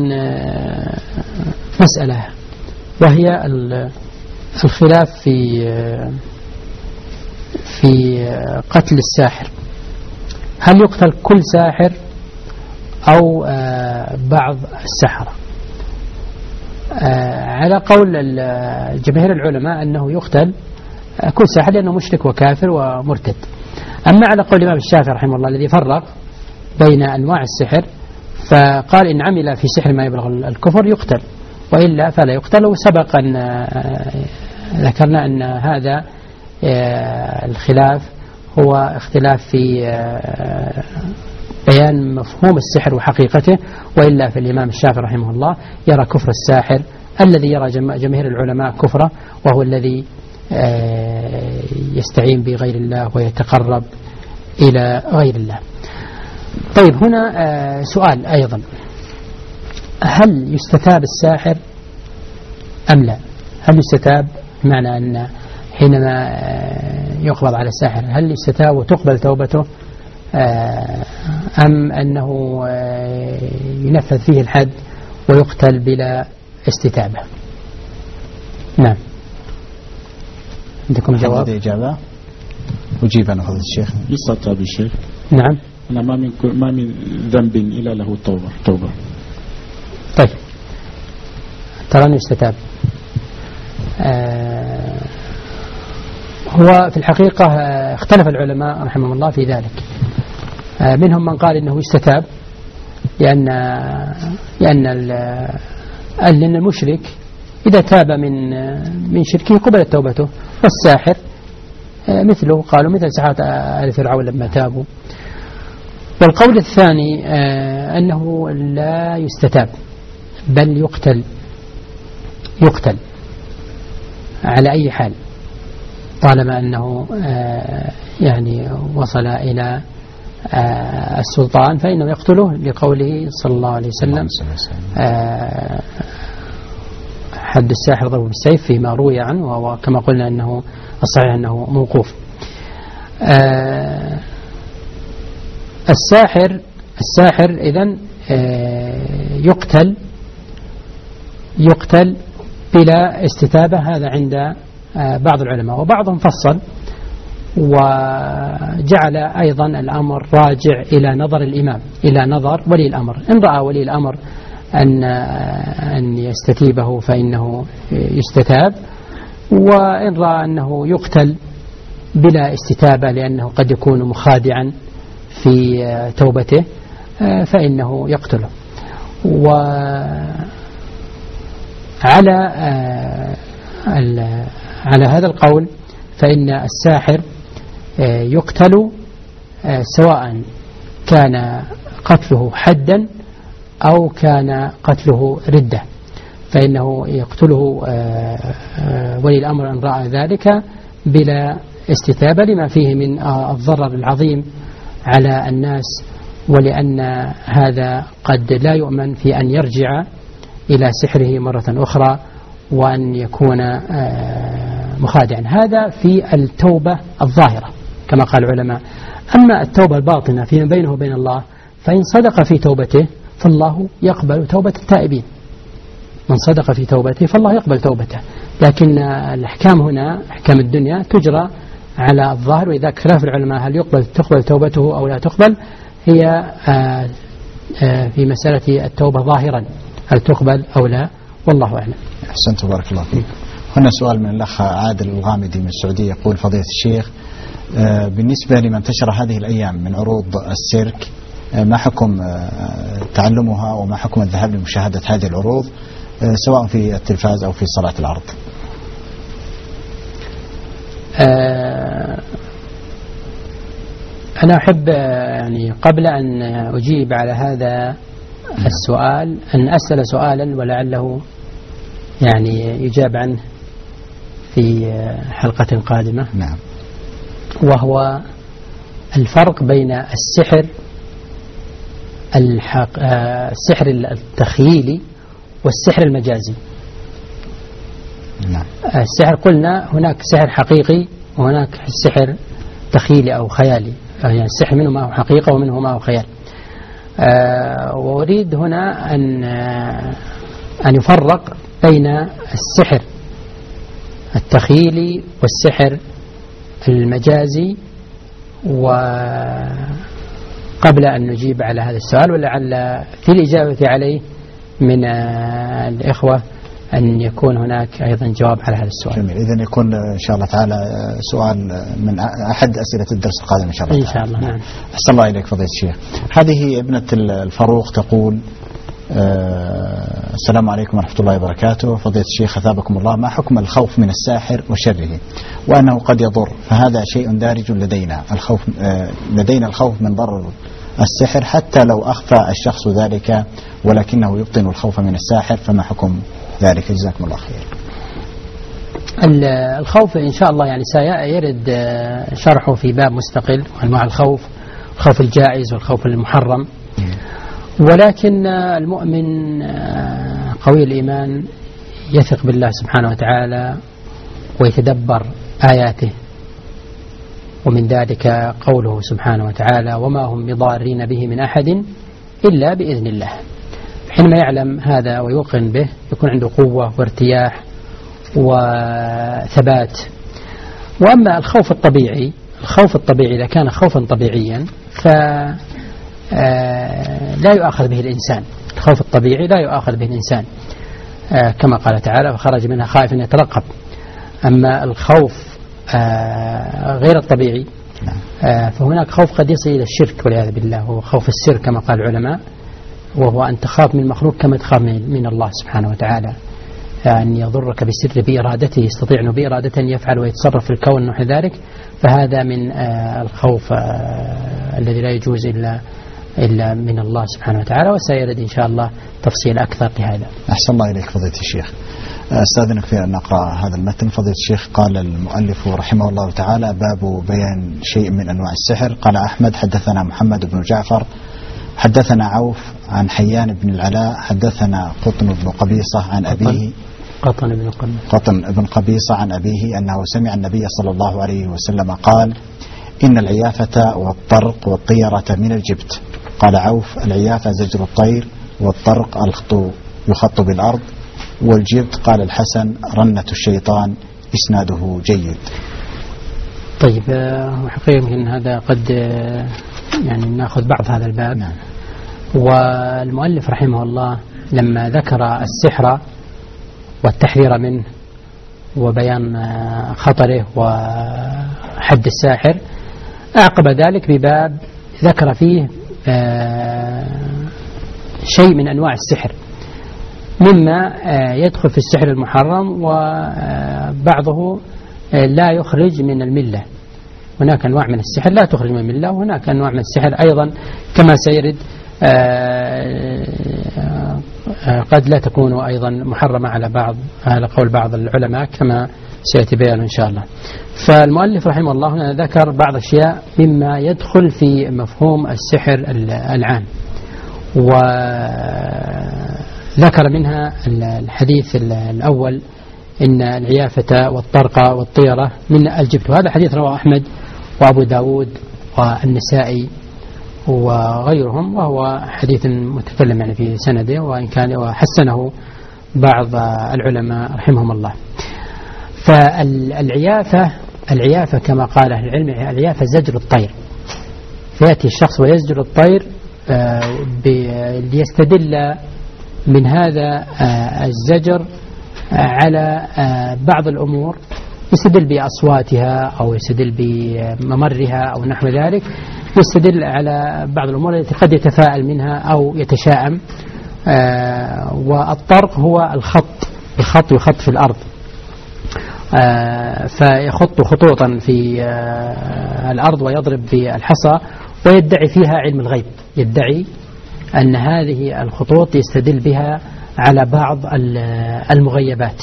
مسألة، وهي الخلاف في قتل الساحر. هل يقتل كل ساحر أو بعض السحرة؟ على قول جماهير العلماء أنه يقتل كل ساحر لأنه مشرك وكافر ومرتد. أما على قول الإمام الشافعي رحمه الله الذي فرق بين أنواع السحر، فقال إن عمل في سحر ما يبلغ الكفر يقتل، وإلا فلا يقتل. وسبق أن ذكرنا أن هذا الخلاف هو اختلاف في بيان مفهوم السحر وحقيقته، وإلا في الإمام الشافعي رحمه الله يرى كفر الساحر الذي يرى جماهير العلماء كفره، وهو الذي يستعين بغير الله ويتقرب إلى غير الله. طيب، هنا سؤال أيضا: هل يستتاب الساحر أم لا؟ هل يستتاب، بمعنى أن حينما يقبض على الساحر هل يستتاب وتقبل توبته أم أنه ينفذ فيه الحد ويقتل بلا استتابة؟ نعم. عندكم جواب؟ إجابة؟ أجيب أنا فضيلة الشيخ. يستتاب الشيخ. نعم. أنا ما من ذنب إلا له توبة. طيب ترى يستتاب. هو في الحقيقة اختلف العلماء رحمهم الله في ذلك. منهم من قال إنه يستتاب لأن المشرك إذا تاب من شركه قبلت توبته، والساحر مثله، قالوا مثل سحرة آل فرعون لما تابوا. والقول الثاني أنه لا يستتاب بل يقتل على أي حال طالما أنه يعني وصل إلى السلطان فإنه يقتله، لقوله صلى الله عليه وسلم حد الساحر ضرب بالسيف فيما روي عنه، وكما قلنا أنه الصحيح أنه موقوف. الساحر إذن يقتل بلا استتابة، هذا عند بعض العلماء، وبعضهم فصل وجعل أيضا الأمر راجع إلى نظر الإمام، إلى نظر ولي الأمر. إن رأى ولي الأمر أن يستتيبه فإنه يستتاب، وإن رأى أنه يقتل بلا استتابة لأنه قد يكون مخادعا في توبته فإنه يقتله. على هذا القول فإن الساحر يقتل سواء كان قتله حدا أو كان قتله ردة، فإنه يقتله ولي الأمر إن رأى ذلك بلا استتابة، لما فيه من الضرر العظيم على الناس، ولأن هذا قد لا يؤمن في أن يرجع إلى سحره مرة أخرى وأن يكون مخادعا. هذا في التوبة الظاهرة كما قال العلماء. أما التوبة الباطنة فيما بينه وبين الله، فإن صدق في توبته فالله يقبل توبة التائبين. من صدق في توبته فالله يقبل توبته، لكن الأحكام هنا أحكام الدنيا تجرى على الظاهر، وإذا خلاف العلماء هل تقبل توبته أو لا تقبل، هي في مسألة التوبة ظاهرا هل تقبل أو لا، والله أعلم. أحسنت بارك الله فيك. هنا سؤال من الأخ عادل الغامدي من السعودية، يقول فضيلة الشيخ بالنسبة لمن انتشر هذه الأيام من عروض السيرك، ما حكم تعلمها وما حكم الذهاب لمشاهدة هذه العروض سواء في التلفاز أو في صلاة العرض؟ أنا أحب يعني قبل أن أجيب على هذا السؤال أن أسأل سؤالا ولعله يعني يجاب عنه في حلقة قادمة. نعم. وهو الفرق بين السحر السحر التخييلي والسحر المجازي. نعم. السحر قلنا هناك سحر حقيقي وهناك سحر تخيلي أو خيالي، يعني السحر منه ما هو حقيقة ومنه ما هو خيال. وأريد هنا أن يفرق بين السحر التخيلي والسحر المجازي. وقبل أن نجيب على هذا السؤال، ولعل في الإجابة عليه من الإخوة أن يكون هناك أيضا جواب على هذا السؤال. جميل. إذن يكون إن شاء الله تعالى سؤال من أحد أسئلة الدرس القادم إن شاء الله تعالى. إن شاء الله. نعم. أحسن الله إليك فضيلة الشيخ. هذه ابنة الفاروق تقول السلام عليكم ورحمة الله وبركاته، فضيلة الشيخ أثابكم الله، ما حكم الخوف من الساحر وشره وأنه قد يضر؟ فهذا شيء دارج لدينا، لدينا الخوف من ضرر السحر حتى لو أخفى الشخص ذلك ولكنه يبطن الخوف من الساحر، فما حكم ذلك؟ جزاكم الله خير. الخوف إن شاء الله يعني سيرد شرحه في باب مستقل، وأنواع الخوف الجائز والخوف المحرم. ولكن المؤمن قوي الإيمان يثق بالله سبحانه وتعالى ويتدبر آياته ومن ذلك قوله سبحانه وتعالى وما هم بضارين به من أحد إلا بإذن الله. حينما يعلم هذا ويوقن به يكون عنده قوة وارتياح وثبات. وأما الخوف الطبيعي إذا كان خوفا طبيعيا فلا يؤاخذ به الإنسان. الخوف الطبيعي لا يؤاخذ به الإنسان كما قال تعالى فخرج منها خائفا يترقب. أما الخوف غير الطبيعي فهناك خوف قد يصل إلى الشرك والعياذ بالله، هو خوف السر كما قال العلماء، وهو أن تخاف من المخلوق كما تخاف من الله سبحانه وتعالى، أن يضرك بالسر بإرادته، يستطيع أنه بإرادته أن يفعل ويتصرف في الكون ونحو ذلك، فهذا من الخوف الذي لا يجوز إلا من الله سبحانه وتعالى. وسيرد إن شاء الله تفصيل أكثر لهذا. أحسن الله إليك فضيلة الشيخ. أستاذنك في أن نقرأ هذا المتن. فضيلة الشيخ قال المؤلف رحمه الله تعالى باب بيان شيء من أنواع السحر. قال أحمد حدثنا محمد بن جعفر حدثنا عوف عن حيان بن العلاء حدثنا قطن بن قبيصة عن أبيه قطن بن قبيصة عن أبيه أنه سمع النبي صلى الله عليه وسلم قال إن العيافة والطرق والطيرة من الجبت. قال عوف العيافة زجر الطير والطرق يخط بالأرض والجبت. قال الحسن رنة الشيطان. إسناده جيد. طيب حقيقة يمكن هذا قد يعني نأخذ بعض هذا الباب. نعم. والمؤلف رحمه الله لما ذكر السحر والتحذير منه وبيان خطره وحد الساحر أعقب ذلك بباب ذكر فيه شيء من أنواع السحر مما يدخل في السحر المحرم وبعضه لا يخرج من الملة. هناك أنواع من السحر لا تخرج من الملة، وهناك أنواع من السحر أيضا كما سيرد قد لا تكون أيضا محرمة على قول بعض العلماء كما سيأتي بيانه إن شاء الله. فالمؤلف رحمه الله هنا ذكر بعض الأشياء مما يدخل في مفهوم السحر العام، وذكر منها الحديث الأول إن العيافة والطرق والطيرة من الجبت، وهذا حديث رواه أحمد وأبو داود والنسائي وغيرهم، وهو حديث متكلم يعني في سنده، وإن كان وحسنه بعض العلماء رحمهم الله. فالعيافة كما قال أهل العلم العيافة زجر الطير، فيأتي الشخص ويزجر الطير ليستدل من هذا الزجر على بعض الأمور، يستدل بأصواتها أو يستدل بممرها أو نحو ذلك، يستدل على بعض الأمور التي قد يتفاءل منها أو يتشائم. والطرق هو الخط يخط في الأرض، فيخط خطوطا في الأرض ويضرب بالحصى ويدعي فيها علم الغيب، يدعي أن هذه الخطوط يستدل بها على بعض المغيبات.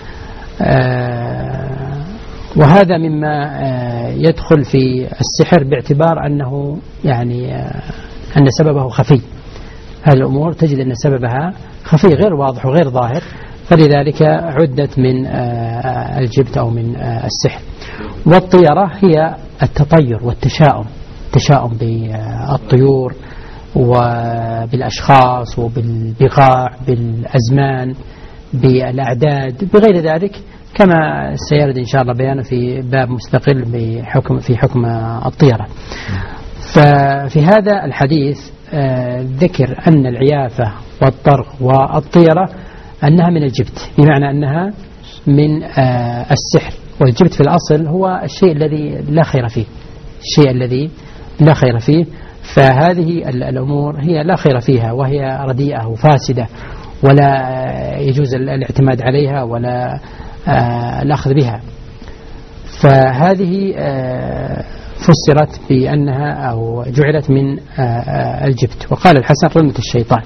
وهذا مما يدخل في السحر باعتبار أنه يعني أن سببه خفي. هذه الأمور تجد أن سببها خفي غير واضح وغير ظاهر، فلذلك عدت من الجبت أو من السحر. والطيرة هي التطير والتشاؤم، التشاؤم بالطيور وبالأشخاص وبالبقاع بالأزمان بالأعداد بغير ذلك، كما سيرد إن شاء الله بيانه في باب مستقل في حكم الطيرة. ففي هذا الحديث ذكر أن العيافة والطرق والطيرة أنها من الجبت، بمعنى أنها من السحر. والجبت في الأصل هو الشيء الذي لا خير فيه، الشيء الذي لا خير فيه. فهذه الأمور هي لا خير فيها، وهي رديئة وفاسدة، ولا يجوز الاعتماد عليها ولا الأخذ بها. فهذه فسرت بأنها أو جعلت من الجبت. وقال الحسن رنة الشيطان.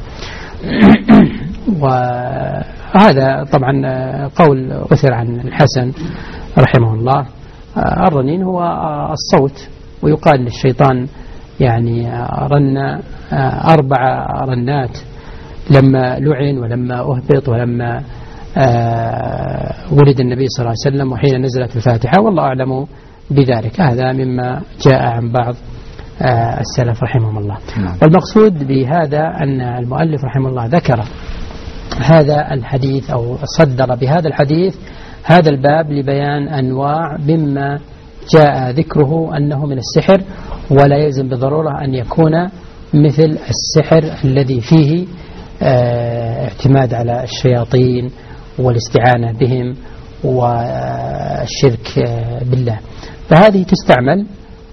وهذا طبعا قول أثر عن الحسن رحمه الله. الرنين هو الصوت، ويقال للشيطان يعني رن 4 رنات لما لعن ولما أهبط ولما ولد النبي صلى الله عليه وسلم وحين نزلت الفاتحة. والله أعلم بذلك. هذا مما جاء عن بعض السلف رحمهم الله. والمقصود بهذا أن المؤلف رحمه الله ذكر هذا الحديث أو صدر بهذا الحديث هذا الباب لبيان أنواع مما جاء ذكره أنه من السحر، ولا يلزم بالضرورة أن يكون مثل السحر الذي فيه اعتماد على الشياطين والاستعانة بهم والشرك بالله. فهذه تستعمل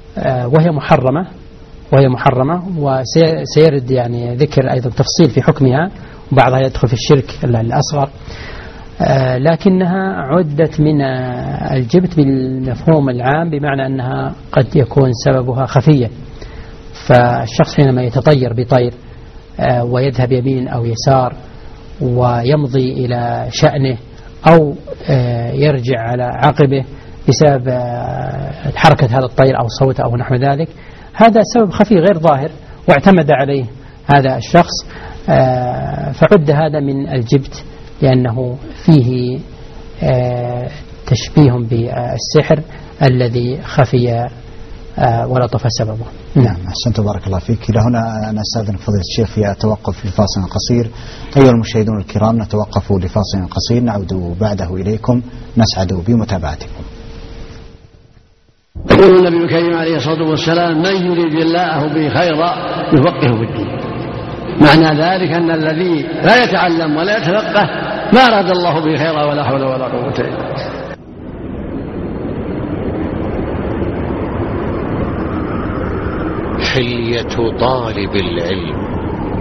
وهي محرمة وسيرد يعني ذكر أيضا تفصيل في حكمها، وبعضها يدخل في الشرك الأصغر، لكنها عدت من الجبت بالمفهوم العام، بمعنى أنها قد يكون سببها خفيا. فالشخص حينما يتطير بطير ويذهب يمين أو يسار ويمضي إلى شأنه أو يرجع على عقبه بسبب حركة هذا الطير أو صوته أو نحو ذلك، هذا سبب خفي غير ظاهر واعتمد عليه هذا الشخص، فعد هذا من الجبت لأنه فيه تشبيه بالسحر الذي خفي ولطف سببه. نعم، أحسنت بارك الله فيك. إلى هنا نستأذن فضيلة الشيخ في التوقف لفاصل قصير. أيها المشاهدون الكرام، نتوقف لفاصل قصير، نعود بعده إليكم، نسعد بمتابعتكم. يقول النبي الكريم عليه الصلاة والسلام: من يريد الله به خيرا يفقهه في الدين. معنى ذلك أن الذي لا يتعلم ولا يتفقه ما أراد الله به خيرا ولا حول ولا قوة إلا بالله. حلية طالب العلم.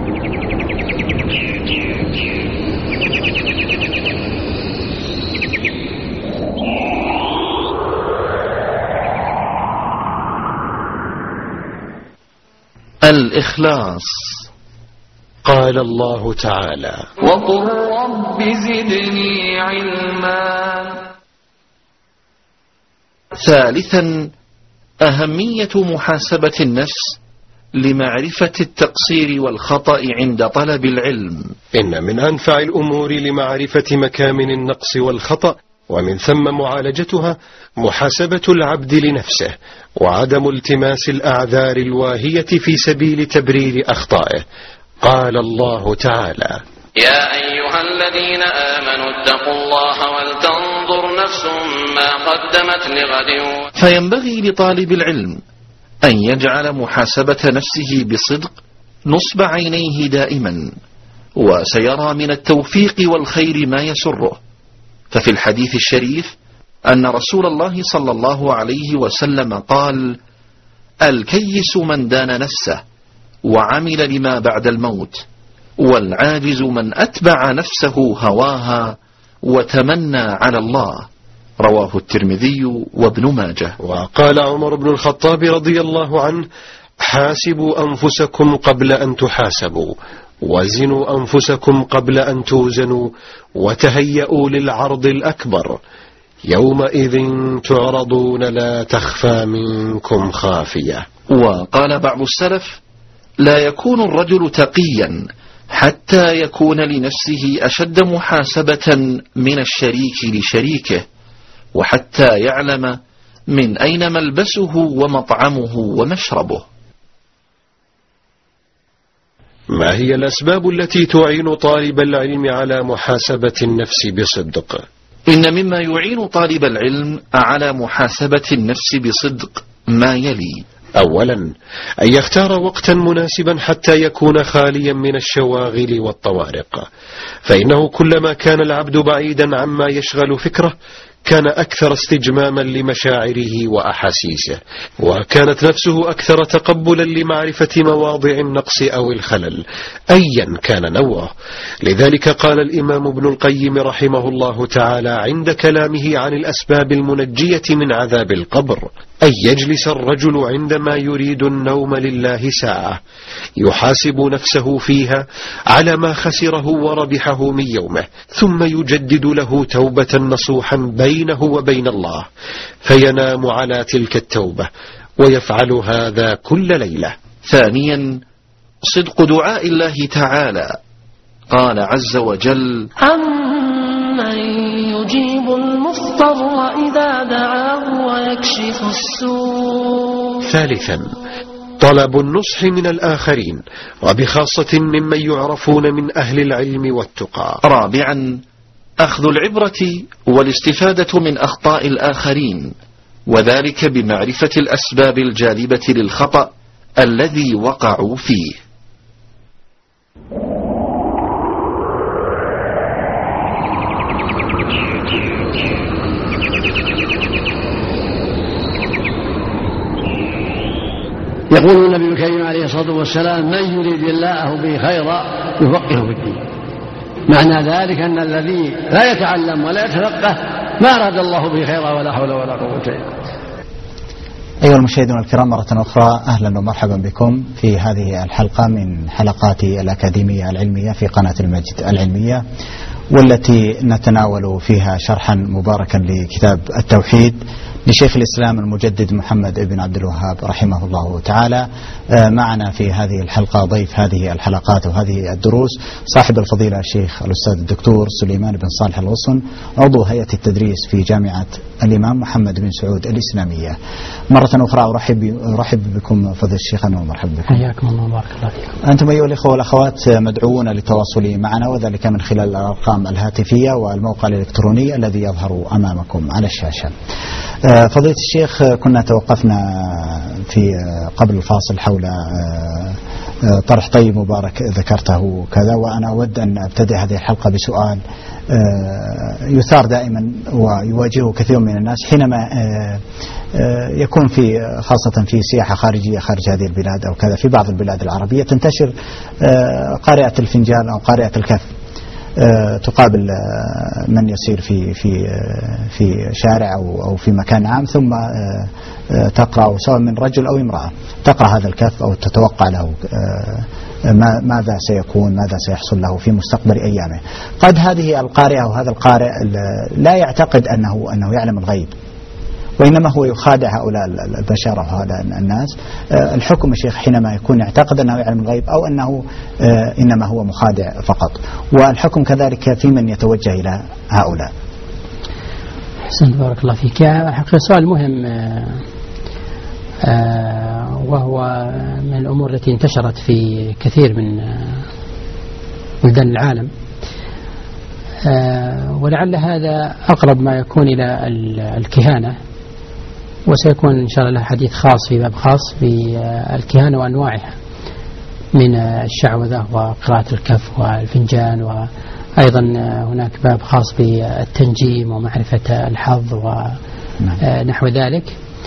الإخلاص. قال الله تعالى: وقل رب زدني علما. ثالثا، أهمية محاسبة النفس لمعرفة التقصير والخطأ عند طلب العلم. إن من أنفع الأمور لمعرفة مكامن النقص والخطأ ومن ثم معالجتها محاسبة العبد لنفسه، وعدم التماس الأعذار الواهية في سبيل تبرير أخطائه. قال الله تعالى: يا أيها الذين آمنوا اتقوا الله ولتنظر نفس ما قدمت لغد. فينبغي لطالب العلم أن يجعل محاسبة نفسه بصدق نصب عينيه دائما، وسيرى من التوفيق والخير ما يسره. ففي الحديث الشريف أن رسول الله صلى الله عليه وسلم قال: الكيس من دان نفسه وعمل لما بعد الموت، والعاجز من أتبع نفسه هواها وتمنى على الله. رواه الترمذي وابن ماجه. وقال عمر بن الخطاب رضي الله عنه: حاسبوا أنفسكم قبل أن تحاسبوا، وزنوا أنفسكم قبل أن توزنوا، وتهيئوا للعرض الأكبر، يومئذ تعرضون لا تخفى منكم خافية. وقال بعض السلف: لا يكون الرجل تقيا حتى يكون لنفسه أشد محاسبة من الشريك لشريكه، وحتى يعلم من أين ملبسه ومطعمه ومشربه. ما هي الأسباب التي تعين طالب العلم على محاسبة النفس بصدق؟ إن مما يعين طالب العلم على محاسبة النفس بصدق ما يلي: أولا، أن يختار وقتا مناسبا حتى يكون خاليا من الشواغل والطوارق، فإنه كلما كان العبد بعيدا عما يشغل فكره كان أكثر استجماما لمشاعره وأحاسيسه، وكانت نفسه أكثر تقبلا لمعرفة مواضع النقص أو الخلل أيا كان نوعه. لذلك قال الإمام ابن القيم رحمه الله تعالى عند كلامه عن الأسباب المنجية من عذاب القبر: أن يجلس الرجل عندما يريد النوم لله ساعة يحاسب نفسه فيها على ما خسره وربحه من يومه، ثم يجدد له توبة نصوحا بينه وبين الله، فينام على تلك التوبة، ويفعل هذا كل ليلة. ثانيا، صدق دعاء الله تعالى. قال عز وجل: أمن من يجيب المضطر إذا دعاه ويكشف السوء. ثالثا طلب النصح من الآخرين وبخاصة ممن يعرفون من أهل العلم والتقى. رابعا أخذ العبرة والاستفادة من أخطاء الآخرين، وذلك بمعرفة الأسباب الجالبة للخطأ الذي وقعوا فيه. يقول النبي الكريم عليه الصلاة والسلام: من يريد الله به خيرا يفقهه في الدين. معنى ذلك أن الذي لا يتعلم ولا يتفقه ما أراد الله به خيرا ولا حول ولا قوة إلا بالله. أيها المشاهدون الكرام، مرة أخرى أهلا ومرحبا بكم في هذه الحلقة من حلقات الأكاديمية العلمية في قناة المجد العلمية، والتي نتناول فيها شرحا مباركا لكتاب التوحيد لشيخ الإسلام المجدد محمد بن عبد الوهاب رحمه الله تعالى. معنا في هذه الحلقة ضيف هذه الحلقات وهذه الدروس صاحب الفضيلة الشيخ الأستاذ الدكتور سليمان بن صالح الغصن، عضو هيئة التدريس في جامعة الإمام محمد بن سعود الإسلامية. مرة أخرى أرحب بكم فضيلة الشيخ، ومرحبا بكم. حياكم الله وبارك الله فيكم. أنتم أيها الإخوة والأخوات مدعوون للتواصل معنا، وذلك من خلال الأرقام الهاتفية والموقع الإلكتروني الذي يظهر أمامكم على الشاشة. فضيلة الشيخ، كنا توقفنا في قبل الفاصل حول طرح طيب مبارك ذكرته كذا، وأنا أود أن أبتدئ هذه الحلقة بسؤال يثار دائما ويواجهه كثير من الناس حينما يكون في خاصة في سياحة خارجية خارج هذه البلاد أو كذا. في بعض البلاد العربية تنتشر قارئة الفنجان أو قارئة الكف، تقابل من يسير في شارع أو في مكان عام، ثم تقرأ سواء من رجل أو امرأة، تقرأ هذا الكف أو تتوقع له ماذا سيكون، ماذا سيحصل له في مستقبل أيامه. قد هذه القارئة أو هذا القارئ لا يعتقد أنه يعلم الغيب، وإنما هو يخادع هؤلاء البشر وهؤلاء الناس. الحكم الشيخ حينما يكون يعتقد أنه يعلم الغيب أو أنه إنما هو مخادع فقط، والحكم كذلك في من يتوجه إلى هؤلاء. حسن، بارك الله فيك. حقيقة سؤال مهم، وهو من الأمور التي انتشرت في كثير من بلدان العالم، ولعل هذا أقرب ما يكون إلى الكهانة، وسيكون إن شاء الله حديث خاص في باب خاص بالكهانة وأنواعها من الشعوذة وقراءة الكف والفنجان، وأيضا هناك باب خاص بالتنجيم ومعرفة الحظ ونحو ذلك.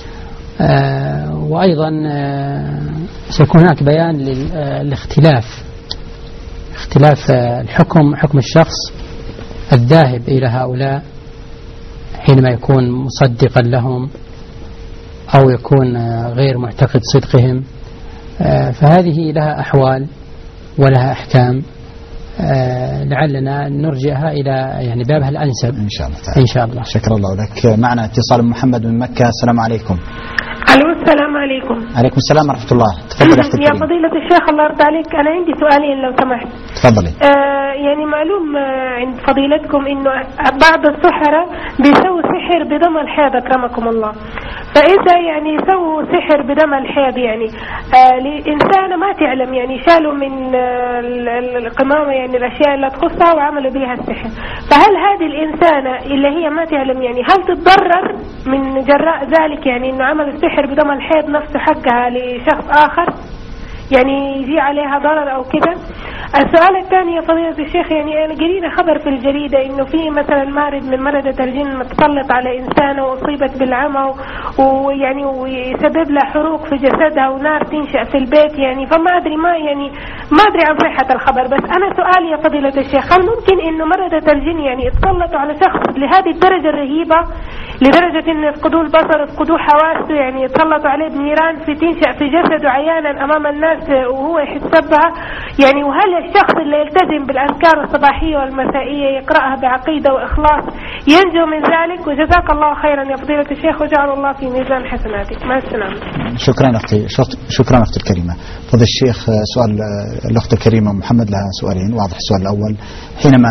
وأيضا سيكون هناك بيان للاختلاف، اختلاف حكم الشخص الذاهب إلى هؤلاء حينما يكون مصدقا لهم أو يكون غير معتقد صدقهم. فهذه لها أحوال ولها أحكام، لعلنا نرجعها إلى يعني بابها الأنسب إن شاء الله تعالى. إن شاء الله. شكر الله لك. معنا اتصال محمد من مكة. السلام عليكم. السلام عليكم. عليكم السلام ورحمة الله. تفضل أختي يا فضيلة الشيخ، الله يرضى عليك، أنا عندي سؤالين لو سمحت. تفضلي. يعني معلوم عند فضيلتكم إنه بعض السحرة بيسووا سحر بدم الحيض أكرمكم الله، فإذا يعني يسووا سحر بدم الحيض يعني لإنسانة ما تعلم، يعني شالوا من القمامة يعني الأشياء اللي تخصها وعملوا بها السحر، فهل هذه الإنسانة اللي هي ما تعلم يعني هل تتضرر من جراء ذلك، يعني إنه عمل السحر بدم الحيض نفسه حقها لشخص آخر، يعني يجي عليها ضرر أو كده؟ السؤال الثاني يا فضيلة الشيخ، يعني أنا قرينا خبر في الجريدة إنه في مثلا مارد من مردة الجن متسلط على إنسانة وأصيبت بالعمى ويعني ويسبب لها حروق في جسدها ونار تنشأ في البيت، يعني فما أدري ما أدري عن صحة الخبر. بس أنا سؤالي يا فضيلة الشيخ، هل ممكن إنه مردة الجن يعني يتسلطوا على شخص لهذه الدرجة الرهيبة، لدرجة إنه يفقدوا البصر يفقدوا حواسه، يعني يتسلطوا عليه بنيران في تنشأ في جسده عيانا أمام الناس وهو يحس بها يعني؟ وهل الشخص اللي يلتزم بالأذكار الصباحية والمسائية يقرأها بعقيدة وإخلاص ينجو من ذلك. وجزاك الله خيرا يا فضيلة الشيخ وجعل الله في ميزان حسناتك. مع السلامة. شكرا أختي، شكرا أختي الكريمة. فضل الشيخ، سؤال الأخت الكريمة محمد لها سؤالين. واضح السؤال الأول، حينما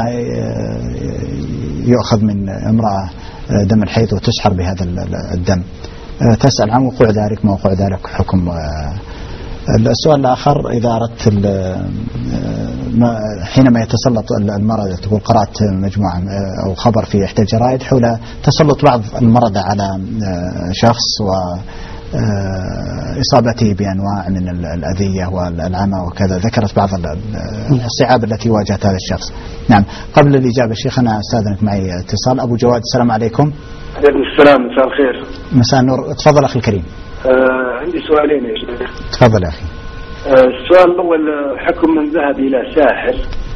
يؤخذ من امرأة دم الحيض وتسحر بهذا الدم تسأل عن وقوع ذلك، ما وقوع ذلك حكم. السؤال الآخر، إذا أردت حينما يتسلط المرضى، تقول قرأت مجموعة أو خبر في إحدى الجرائد حول تسلط بعض المرضى على شخص وإصابته بأنواع من الأذية والعمى وكذا، ذكرت بعض الصعاب التي واجهت هذا الشخص. نعم. قبل الإجابة الشيخ أنا أستاذنك، معي اتصال. أبو جواد، السلام عليكم. عليكم السلام، مساء الخير. مساء النور، تفضل أخي الكريم. عندي سؤالين يا شيخ. تفضل يا أخي. السؤال الأول، حكم من ذهب إلى ساحر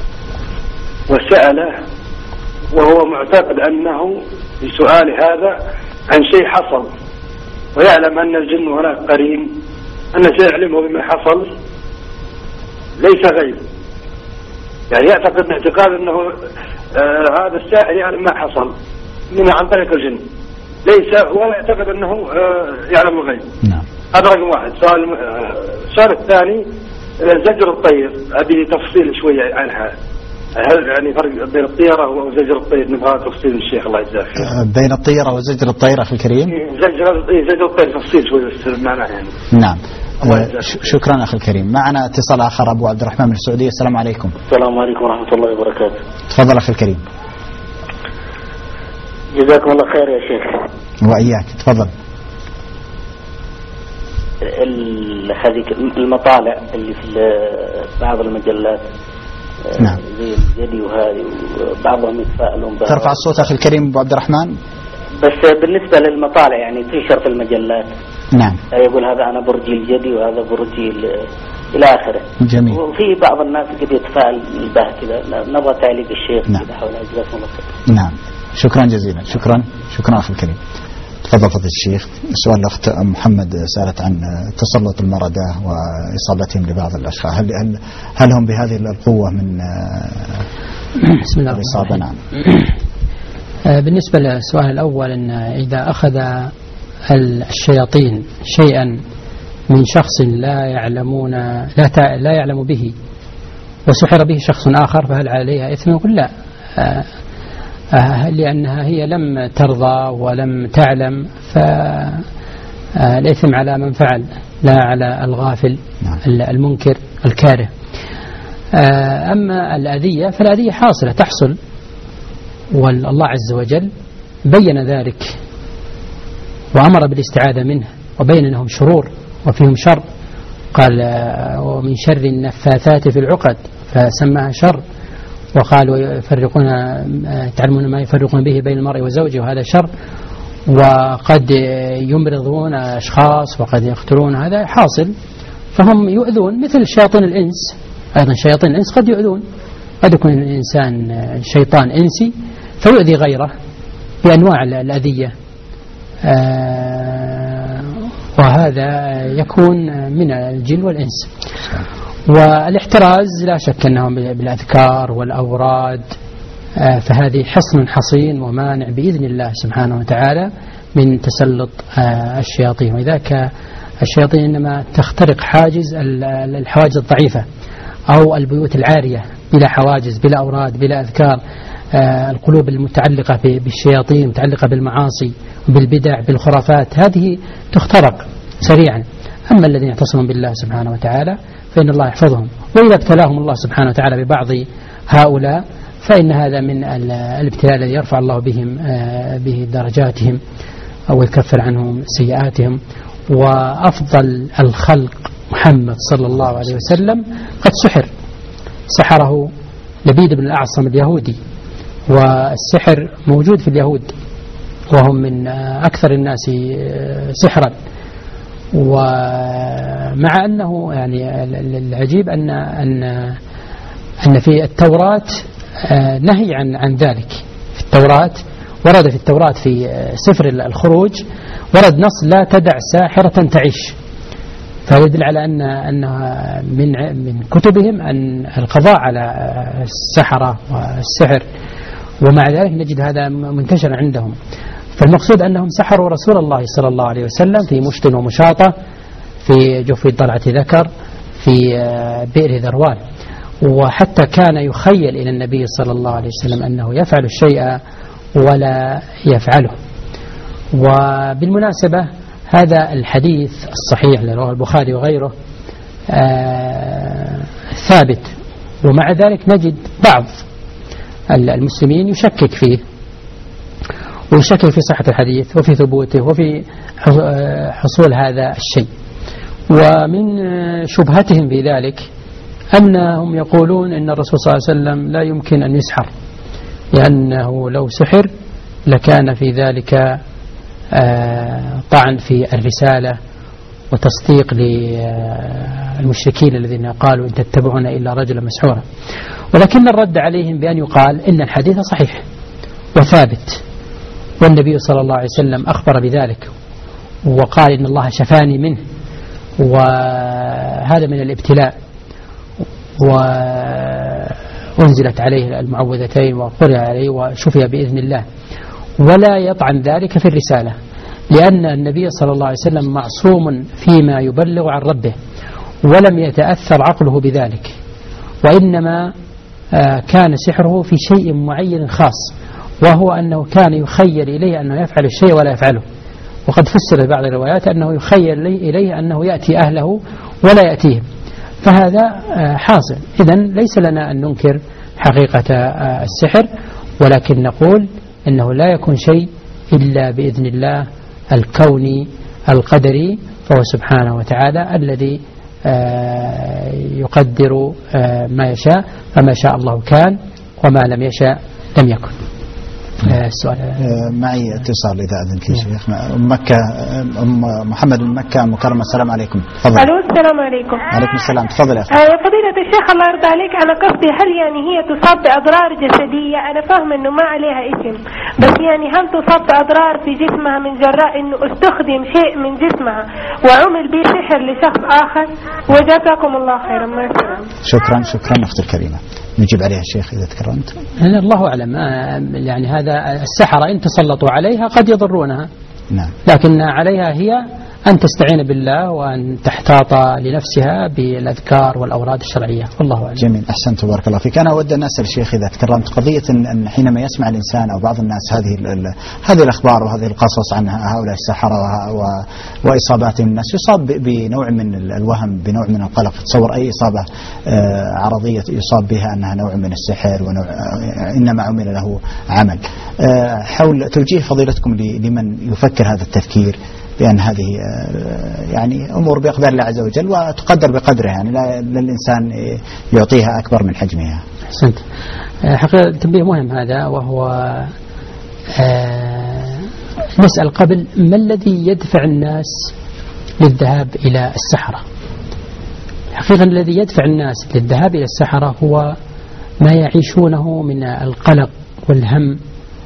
وسأله وهو معتقد أنه بسؤال هذا عن شيء حصل، ويعلم أن الجن هناك قرين، أن سيعلمه بما حصل ليس غيب، يعني يعتقد اعتقاد أنه هذا الساحر يعلم ما حصل من عن طريق الجن، ليس ولا يعتقد أنه يعلم الغيب. نعم. هذا رقم واحد. السؤال الثاني، زجر الطير، هذه تفصيل شوية عنها، هل يعني فرق بين الطيرة وزجر الطير؟ نبغى تفصيل من الشيخ الله يجزاه خير. بين الطيرة وزجر الطير أخي الكريم. زجر الطير تفصيل شوية بس معناه يعني. نعم. شكرا أخي الكريم. معنا اتصال آخر، أبو عبد الرحمن من السعودية. السلام عليكم. السلام عليكم ورحمة الله وبركاته. تفضل أخي الكريم. جزاكم الله خير يا شيخ. وإياك، تفضل. هذه المطالع اللي في بعض المجلات، نعم، زي الجدي وهذه، وبعضهم يتفائلون بها. ترفع الصوت أخي الكريم أبو عبد الرحمن. بس بالنسبة للمطالع يعني تنشر في المجلات. نعم. يقول هذا أنا برجي الجدي وهذا برجي إلى آخره. جميل. وفي بعض الناس قد يتفائل به كذا. نبغى تعليق الشيخ. نعم. كذا حول جزاكم الله خير. نعم. شكرا جزيلا. شكرا أخي الكريم. تفضل فضل الشيخ. السؤال الأخت محمد سألت عن تسلط المردة وإصابتهم لبعض الأشخاص، هل هم بهذه القوة من بسم الله الإصابة؟ نعم. بالنسبة للسؤال الأول، أن إذا أخذ الشياطين شيئا من شخص لا يعلم به وسحر به شخص آخر، فهل عليها إثم؟ يقول لا، لأنها هي لم ترضى ولم تعلم، فالإثم على من فعل لا على الغافل المنكر الكاره. أما الأذية فالأذية حاصلة تحصل، والله عز وجل بين ذلك وأمر بالاستعاذة منه، وبين أنهم شرور وفيهم شر. قال ومن شر النفاثات في العقد، فسماها شر. وقالوا يفرقون، تعلمون ما يفرقون به بين المرء وزوجه، وهذا شر. وقد يمرضون أشخاص وقد يقتلون، هذا حاصل. فهم يؤذون مثل شياطين الإنس. أيضا شياطين الإنس قد يؤذون، قد يكون الإنسان شيطان إنسي فيؤذي غيره بأنواع الأذية، وهذا يكون من الجن والإنس. والاحتراز لا شك أنهم بالأذكار والأوراد، فهذه حصن حصين ومانع بإذن الله سبحانه وتعالى من تسلط الشياطين. وذاك الشياطين إنما تخترق حاجز الحواجز الضعيفة أو البيوت العارية بلا حواجز، بلا أوراد، بلا أذكار. القلوب المتعلقة بالشياطين، متعلقة بالمعاصي بالبدع بالخرافات، هذه تخترق سريعا. أما الذين يعتصمون بالله سبحانه وتعالى فإن الله يحفظهم، وإذا ابتلاهم الله سبحانه وتعالى ببعض هؤلاء فإن هذا من الابتلاء الذي يرفع الله به درجاتهم أو يكفر عنهم سيئاتهم. وأفضل الخلق محمد صلى الله عليه وسلم قد سحره لبيد بن الأعصم اليهودي، والسحر موجود في اليهود وهم من أكثر الناس سحرا. ومع أنه يعني العجيب أن في التوراة نهي عن ذلك. في التوراة ورد في التوراة في سفر الخروج ورد نص لا تدع ساحرة تعيش، فيدل على أنها من كتبهم أن القضاء على السحرة والسحر. ومع ذلك نجد هذا منتشرا عندهم. فالمقصود أنهم سحروا رسول الله صلى الله عليه وسلم في مشط ومشاطة، في جوف ضلعة ذكر، في بئر ذروان. وحتى كان يخيل إلى النبي صلى الله عليه وسلم أنه يفعل الشيء ولا يفعله. وبالمناسبة هذا الحديث الصحيح الذي رواه البخاري وغيره ثابت، ومع ذلك نجد بعض المسلمين يشكك فيه ويشكك في صحة الحديث وفي ثبوته وفي حصول هذا الشيء. ومن شبهتهم في ذلك أنهم يقولون إن الرسول صلى الله عليه وسلم لا يمكن أن يسحر، لأنه لو سحر لكان في ذلك طعن في الرسالة وتصديق للمشركين الذين قالوا إن تتبعون إلا رجلا مسحورا. ولكن الرد عليهم بأن يقال إن الحديث صحيح وثابت، والنبي صلى الله عليه وسلم أخبر بذلك وقال إن الله شفاني منه، وهذا من الابتلاء، وأنزلت عليه المعوذتين وقرأ عليه وشفي بإذن الله. ولا يطعن ذلك في الرسالة، لأن النبي صلى الله عليه وسلم معصوم فيما يبلغ عن ربه، ولم يتأثر عقله بذلك، وإنما كان سحره في شيء معين خاص، وهو أنه كان يخيل إليه أنه يفعل الشيء ولا يفعله. وقد فسر بعض الروايات أنه يخيل إليه أنه يأتي أهله ولا يأتيهم، فهذا حاصل. إذن ليس لنا أن ننكر حقيقة السحر، ولكن نقول إنه لا يكون شيء إلا بإذن الله الكوني القدري، فهو سبحانه وتعالى الذي يقدر ما يشاء، فما شاء الله كان وما لم يشاء لم يكن. السؤال معي اتصال إذا أذنك يا شيخ. مكة محمد من مكة مكرمة، السلام عليكم. تفضل. ألو السلام عليكم. عليكم السلام، تفضل يا أخي. فضيلة الشيخ الله يرضى عليك، أنا قصدي هل يعني هي تصاب بأضرار جسدية؟ أنا فاهم إنه ما عليها اسم، بس يعني هل تصاب بأضرار في جسمها من جراء إنه استخدم شيء من جسمها وعمل به سحر لشخص آخر؟ وجزاكم الله خيرا. مع السلامة. شكرا أختي الكريمة. نجيب عليها الشيخ إذا تكرمت. الله أعلم، يعني هذا السحرة إن تسلطوا عليها قد يضرونها، نعم، لكن عليها هي أن تستعين بالله وأن تحتاط لنفسها بالأذكار والأوراد الشرعية. والله أعلم. جميل، أحسنت، بارك الله فيك. أنا أود أن أسأل الشيخ إذا تكرمت قضية أن حينما يسمع الإنسان أو بعض الناس هذه الأخبار وهذه القصص عن هؤلاء السحرة وإصاباتهم الناس، يصاب بنوع من الوهم، بنوع من القلق. تصور أي إصابة عرضية يصاب بها أنها نوع من السحر ونوع إنما عمل له عمل. حول توجيه فضيلتكم لمن يفكر هذا التفكير بأن هذه يعني أمور بأقدار الله عز وجل وتقدر بقدرها، يعني لا الإنسان يعطيها أكبر من حجمها. أحسنت. حقيقة تنبيه مهم هذا، وهو نسأل قبل ما الذي يدفع الناس للذهاب إلى السحرة. حقيقة الذي يدفع الناس للذهاب إلى السحرة هو ما يعيشونه من القلق والهم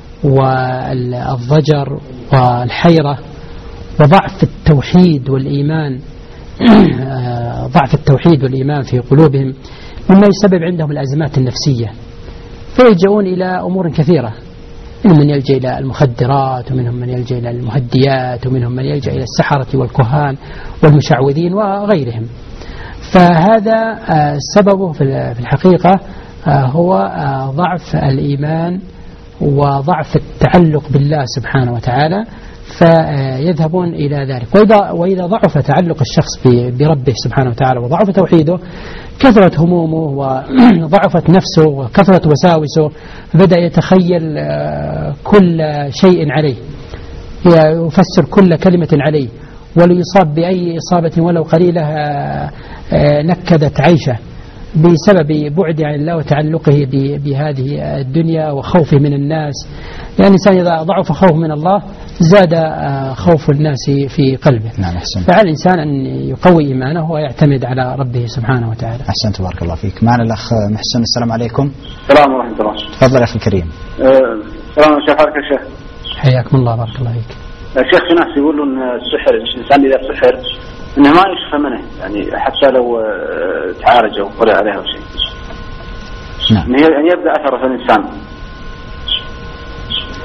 والضجر والحيرة وضعف التوحيد والإيمان ضعف التوحيد والإيمان في قلوبهم، مما يسبب عندهم الأزمات النفسية، فيلجؤون إلى أمور كثيرة، منهم من يلجأ إلى المخدرات، ومنهم من يلجأ إلى المهديات، ومنهم من يلجأ إلى السحرة والكهان والمشعوذين وغيرهم. فهذا سببه في الحقيقة هو ضعف الإيمان وضعف التعلق بالله سبحانه وتعالى، فيذهبون إلى ذلك. وإذا ضعف تعلق الشخص بربه سبحانه وتعالى وضعف توحيده، كثرت همومه وضعفت نفسه وكثرت وساوسه، بدأ يتخيل كل شيء عليه، يفسر كل كلمة عليه، وليصاب بأي إصابة ولو قليلة نكدت عيشه بسبب بعد عن الله وتعلقه بهذه الدنيا وخوفه من الناس. يعني الإنسان إذا ضعف خوف من الله زاد خوف الناس في قلبه. نعم، أحسن. فعلى الإنسان أن يقوي إيمانه ويعتمد على ربه سبحانه وتعالى. أحسنت، بارك الله فيك. معنا الأخ محسن، السلام عليكم. السلام ورحمة الله. تفضل يا أخي الكريم. السلام شيخ، حالك يا شيخ؟ حياكم الله، بارك الله فيك. الشيخ في ناس يقولوا أن السحر الإنسان إذا سحر إنه ما يشفى منه، يعني حتى لو تعالج أو قرأ عليه أو شيء، نعم، أن يبدأ أثره في الإنسان.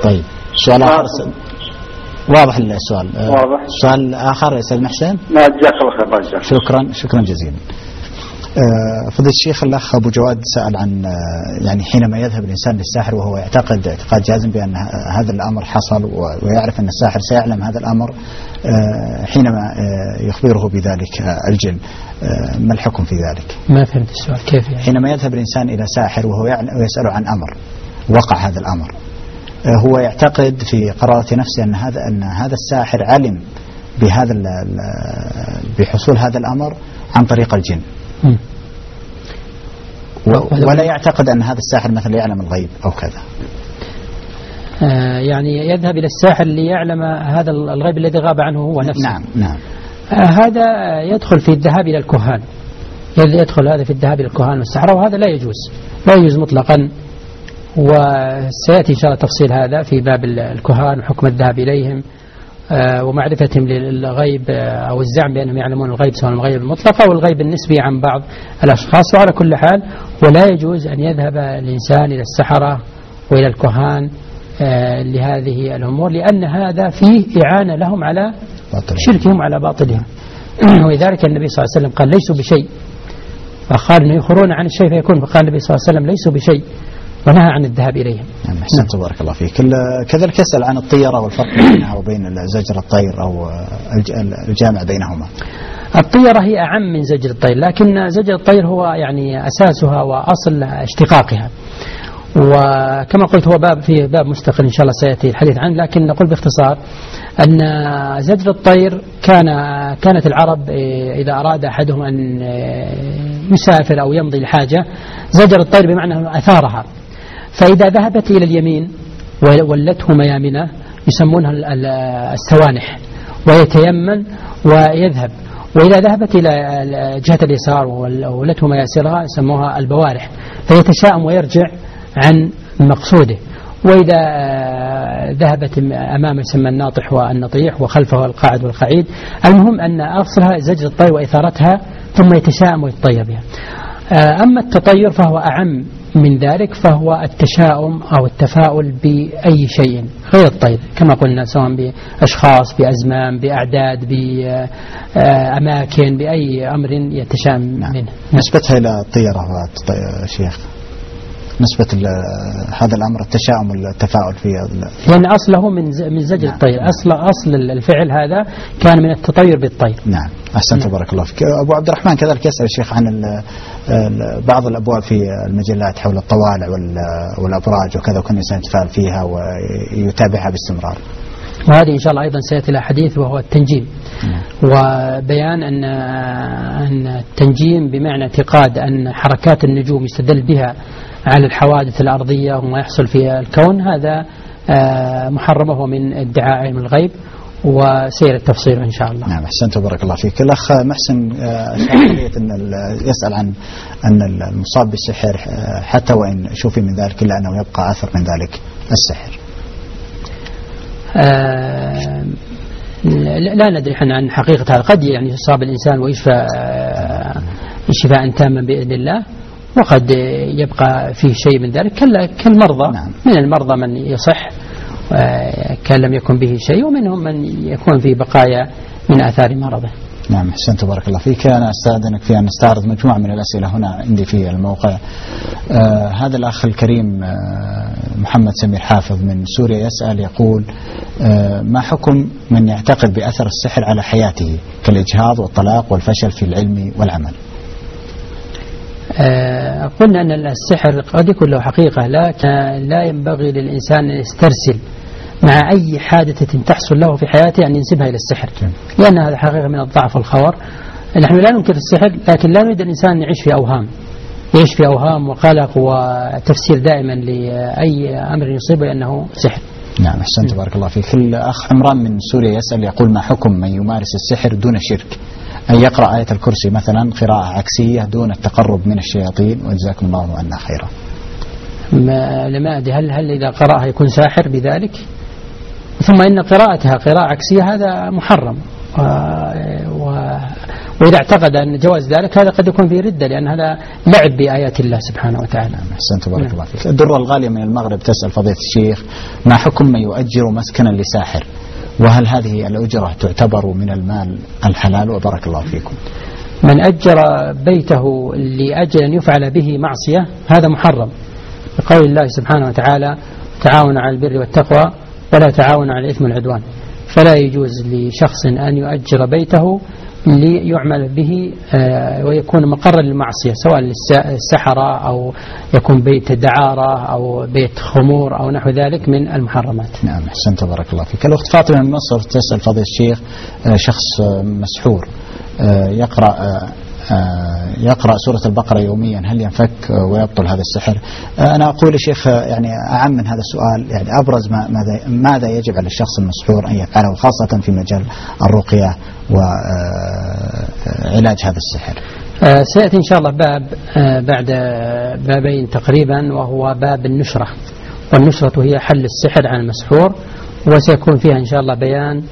طيب سؤال آخر. واضح السؤال. واضح. سؤال آخر يسأل محسن. ما جزاك الله خير. شكرا جزيلا. فضيلة الشيخ الأخ أبو جواد سأل عن يعني حينما يذهب الإنسان للساحر وهو يعتقد اعتقاد جازم بأن هذا الأمر حصل ويعرف أن الساحر سيعلم هذا الأمر حينما يخبره بذلك الجن، ما الحكم في ذلك؟ ما فهمت السؤال كيف يعني؟ حينما يذهب الإنسان إلى ساحر وهو يسأل عن أمر وقع هذا الأمر، هو يعتقد في قرارة نفسه أن هذا الساحر علم بحصول هذا الأمر عن طريق الجن، ولا يعتقد أن هذا الساحر مثلا يعلم الغيب أو كذا. يعني يذهب إلى الساحر ليعلم هذا الغيب الذي غاب عنه هو نفسه. نعم. هذا يدخل في الذهاب إلى الكهان، يدخل هذا في الذهاب إلى الكهان والسحرة، وهذا لا يجوز مطلقا، وسيأتي إن شاء الله تفصيل هذا في باب الكهان وحكم الذهاب إليهم ومعرفتهم للغيب أو الزعم بأنهم يعلمون الغيب، سواء الغيب المطلق أو الغيب النسبي عن بعض الأشخاص. وعلى كل حال ولا يجوز أن يذهب الإنسان إلى السحرة وإلى الكهان لهذه الأمور، لأن هذا فيه إعانة لهم على شركهم على باطلهم. ولذلك النبي صلى الله عليه وسلم قال ليسوا بشيء، فقال أنه يخرون عن الشيء فيكون، فقال النبي صلى الله عليه وسلم ليسوا بشيء ونهى عن الذهاب إليهم. أحسنت بارك الله فيك. كذلك يسأل عن الطيرة والفرق بينها وبين زجر الطير أو الجامع بينهما. الطيرة هي أعم من زجر الطير، لكن زجر الطير هو يعني أساسها وأصل اشتقاقها، وكما قلت هو في باب مستقل إن شاء الله سيأتي الحديث عنه، لكن نقول باختصار أن زجر الطير كانت العرب إذا أراد أحدهم أن يسافر أو يمضي لحاجة زجر الطير بمعنى أثارها، فإذا ذهبت إلى اليمين ولته ميامنة يسمونها السوانح ويتيمن ويذهب، وإذا ذهبت إلى جهة اليسار ولته مياسرها يسموها البوارح، فيتشائم ويرجع عن مقصوده. وإذا ذهبت أمام يسمى الناطح والنطيح وخلفه القاعد والقعيد. المهم أن أصلها زجر الطير وإثارتها ثم يتشائم ويتطير بها. أما التطير فهو أعم من ذلك، فهو التشاؤم أو التفاؤل بأي شيء غير الطير كما قلنا، سواء بأشخاص بأزمان بأعداد بأماكن بأي أمر يتشائم منه. نسبتها إلى الطيرة شيخ، نسبة هذا الأمر التشاؤم والتفاؤل فيه، لأن أصله من زجر الطير. أصل الفعل هذا كان من التطير بالطير. نعم أحسنت بارك الله فيك. أبو عبد الرحمن كذلك يسأل الشيخ عن بعض الأبواب في المجلات حول الطوالع والأبراج وكذا، وكان الإنسان يتفاعل فيها ويتابعها باستمرار. وهذه إن شاء الله أيضا سيأتي لها حديث، وهو التنجيم، وبيان أن التنجيم بمعنى اعتقاد أن حركات النجوم يستدل بها على الحوادث الأرضية وما يحصل في الكون، هذا محرم، وهو من ادعاء علم الغيب، وسير التفصيل إن شاء الله. نعم أحسنت بارك الله فيك. الأخ محسن يسأل عن أن المصاب بالسحر حتى وإن شوفي من ذلك إلا أنه يبقى أثر من ذلك السحر. لا ندري عن حقيقة هذا، قد يعني يصاب الإنسان ويشفى شفاء تاما بإذن الله، وقد يبقى فيه شيء من ذلك كالمرضى. نعم. من المرضى من يصح كان لم يكن به شيء، ومنهم من يكون فيه بقايا من آثار مرضه. نعم أحسنت بارك الله فيك. أنا أستأذنك في أن نستعرض مجموعة من الأسئلة هنا عندي في الموقع. هذا الأخ الكريم محمد سمير حافظ من سوريا يسأل يقول ما حكم من يعتقد بأثر السحر على حياته كالإجهاض والطلاق والفشل في العلم والعمل؟ قلنا أن السحر قد يكون له حقيقة، لكن لا ينبغي للإنسان أن يسترسل مع أي حادثة تحصل له في حياته أن ينسبها إلى السحر، لأن هذا حقيقة من الضعف والخور. نحن لا ننكر السحر، لكن لا نريد الإنسان أن يعيش في أوهام وقلق وتفسير دائما لأي أمر يصيبه أنه سحر. نعم أحسنت بارك الله فيك. الأخ عمران من سوريا يسأل يقول ما حكم من يمارس السحر دون شرك، أن يقرأ آية الكرسي مثلا قراءة عكسية دون التقرب من الشياطين، وجزاكم الله عنا خيرا. لما أدري هل إذا قرأها يكون ساحر بذلك؟ ثم إن قراءتها قراءة عكسية هذا محرم، وإذا اعتقد أن جواز ذلك هذا قد يكون فيه ردة، لأن هذا لعب بآيات الله سبحانه وتعالى. أحسنت بارك الله فيك. الدرة الغالية من المغرب تسأل فضيلة الشيخ: ما حكم من يؤجر مسكنا لساحر؟ وهل هذه الأجرة تعتبر من المال الحلال؟ وبارك الله فيكم. من أجر بيته لأجل أن يفعل به معصية هذا محرم، بقول الله سبحانه وتعالى: تعاون على البر والتقوى ولا تعاون على الإثم والعدوان. فلا يجوز لشخص أن يؤجر بيته ليعمل به ويكون مقرا للمعصية، سواء للسحرة أو يكون بيت دعارة أو بيت خمور أو نحو ذلك من المحرمات. نعم أحسنت بارك الله فيك. الأخت فاطمة من مصر تسأل فضيلة الشيخ: شخص مسحور يقرأ سورة البقرة يوميا، هل ينفك ويبطل هذا السحر؟ أنا أقول يا شيخ يعني أعم من هذا السؤال، يعني أبرز ماذا يجب على الشخص المسحور أن يفعله، خاصة في مجال الرقية وعلاج هذا السحر؟ سيأتي إن شاء الله باب بعد بابين تقريبا، وهو باب النشرة، والنشرة هي حل السحر عن المسحور، وسيكون فيها إن شاء الله بيان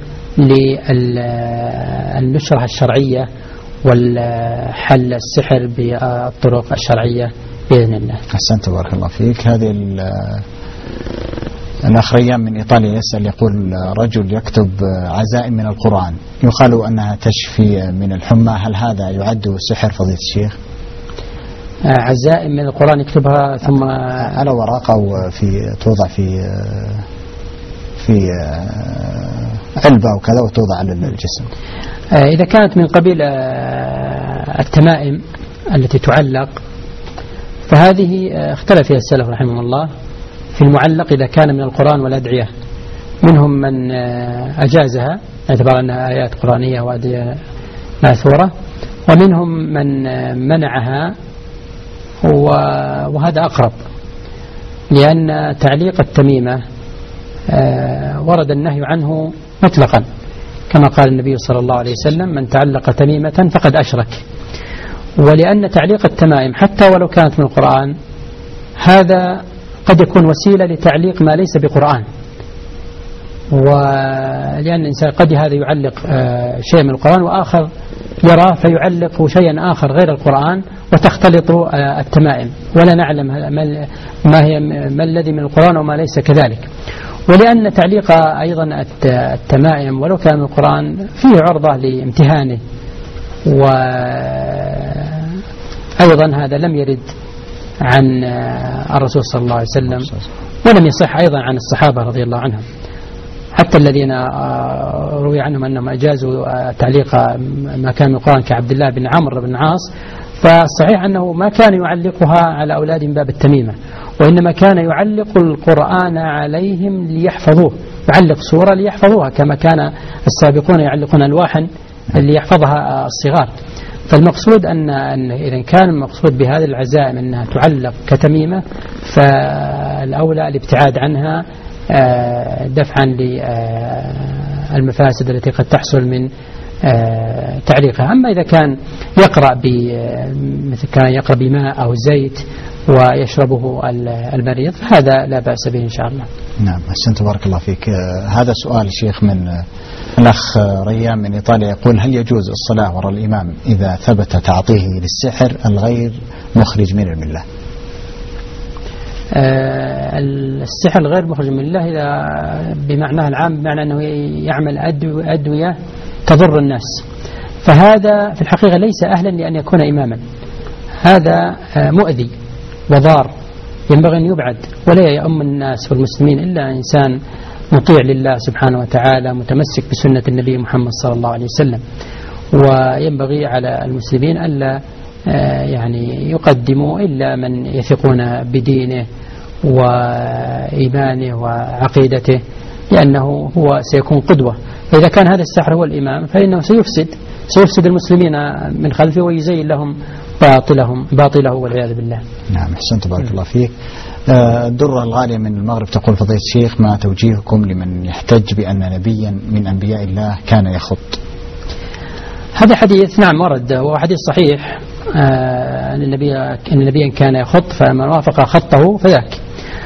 للنشرة الشرعية والحل السحر بالطرق الشرعية بإذن الله. أحسنت بارك الله فيك. هذه الأخ ريان من إيطاليا يسأل، يقول: رجل يكتب عزائم من القرآن يقال أنها تشفي من الحمى، هل هذا يعد سحر فضيلة الشيخ؟ عزائم من القرآن يكتبها ثم على ورقة توضع في علبة وكذا وتوضع على الجسم. إذا كانت من قبيل التمائم التي تعلق فهذه اختلف فيها السلف رحمه الله في المعلق إذا كان من القرآن والأدعية. منهم من أجازها اعتبار أنها آيات قرآنية وأدعية ماثورة، ومنهم من منعها، وهذا أقرب، لأن تعليق التميمة ورد النهي عنه مطلقا، كما قال النبي صلى الله عليه وسلم: من تعلق تميمة فقد أشرك. ولأن تعليق التمائم حتى ولو كانت من القرآن هذا قد يكون وسيلة لتعليق ما ليس بقرآن، ولأن الإنسان قد هذا يعلق شيء من القرآن وآخر يرى فيعلق شيئا آخر غير القرآن وتختلط التمائم، ولا نعلم ما الذي من القرآن وما ليس كذلك. ولأن تعليق أيضا التمائم ولو كان من القرآن فيه عرضة لامتهانه، وأيضا هذا لم يرد عن الرسول صلى الله عليه وسلم، ولم يصح أيضا عن الصحابة رضي الله عنهم، حتى الذين روي عنهم أنهم أجازوا تعليق ما كان من القرآن كعبد الله بن عمرو بن العاص، فالصحيح أنه ما كان يعلقها على أولاد من باب التميمة، وإنما كان يعلق القرآن عليهم ليحفظوه، يعلق سورة ليحفظوها، كما كان السابقون يعلقون ألواحا ليحفظها الصغار. فالمقصود أن إذا كان المقصود بهذه العزائم أنها تعلق كتميمة، فالأولى الابتعاد عنها دفعا للمفاسد التي قد تحصل من تعليقها. أما إذا كان مثل كان يقرأ بماء أو زيت ويشربه المريض فهذا لا بأس به إن شاء الله. نعم أحسنت بارك الله فيك. هذا سؤال شيخ من الأخ ريان من إيطاليا، يقول: هل يجوز الصلاة وراء الإمام إذا ثبت تعطيه للسحر الغير مخرج من الملة؟ السحر الغير مخرج من الله إذا بمعناه العام، بمعنى أنه يعمل أدوية تضر الناس، فهذا في الحقيقة ليس أهلا لأن يكون إماما، هذا مؤذي وضار ينبغي أن يبعد، ولا يؤم الناس والمسلمين إلا إنسان مطيع لله سبحانه وتعالى متمسك بسنة النبي محمد صلى الله عليه وسلم. وينبغي على المسلمين ألا يعني يقدموا إلا من يثقون بدينه وإيمانه وعقيدته، لأنه هو سيكون قدوة. فإذا كان هذا السحر هو الإمام فإنه سيفسد المسلمين من خلفه ويزين لهم باطله والعياذ بالله. نعم أحسنت بارك الله فيك. الدرة الغالية من المغرب تقول: فضيلة الشيخ، ما توجيهكم لمن يحتج بأن نبيا من أنبياء الله كان يخط؟ هذا حديث نعم ورد، وهو حديث صحيح أن النبي كان يخط، فمن وافق خطه فذاك.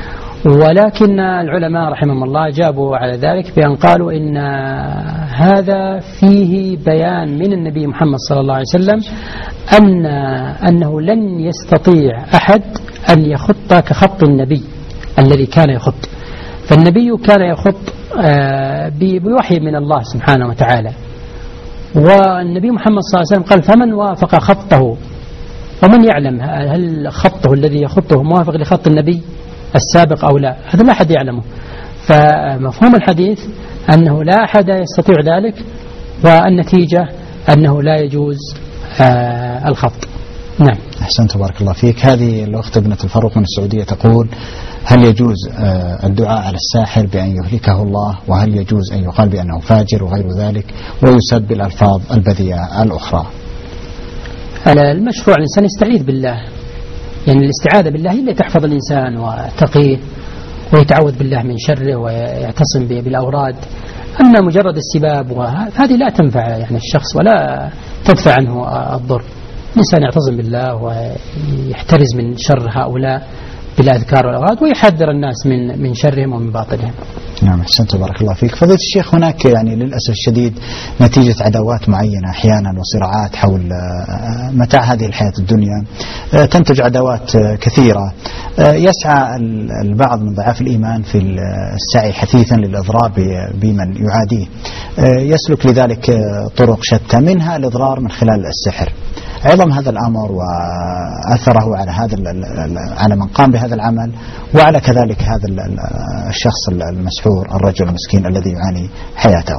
ولكن العلماء رحمهم الله جابوا على ذلك بأن قالوا إن هذا فيه بيان من النبي محمد صلى الله عليه وسلم أنه لن يستطيع أحد أن يخط كخط النبي الذي كان يخط. فالنبي كان يخط بوحي من الله سبحانه وتعالى، والنبي محمد صلى الله عليه وسلم قال فمن وافق خطه، ومن يعلم هل خطه الذي يخطه موافق لخط النبي السابق أو لا، هذا لا أحد يعلمه. فمفهوم الحديث أنه لا أحد يستطيع ذلك، والنتيجة أنه لا يجوز الخط. نعم. أحسنت بارك الله فيك. هذه الأخت ابنة الفاروق من السعودية تقول: هل يجوز الدعاء على الساحر بأن يهلكه الله؟ وهل يجوز أن يقال بأنه فاجر وغير ذلك، ويسب بالألفاظ البذيئة الأخرى؟ المشروع الإنسان يستعيذ بالله، يعني الاستعاذة بالله هي اللي تحفظ الإنسان وتقيه ويتعوذ بالله من شره ويعتصم بالأوراد. أما مجرد السباب هذه لا تنفع يعني الشخص ولا تدفع عنه الضر. الإنسان يعتصم بالله ويحترز من شر هؤلاء بالأذكار والأوراد، ويحذر الناس من شرهم ومن باطلهم. نعم أحسنت بارك الله فيك. فضيلة الشيخ، هناك يعني للأسف الشديد نتيجة عداوات معينة أحيانا وصراعات حول متاع هذه الحياة الدنيا تنتج عداوات كثيرة. يسعى البعض من ضعاف الإيمان في السعي حثيثا للإضرار بمن يعاديه، يسلك لذلك طرق شتى، منها الإضرار من خلال السحر. عظم هذا الأمر وأثره على من قام بهذا العمل، وعلى كذلك هذا الشخص المسحور الرجل المسكين الذي يعاني حياته.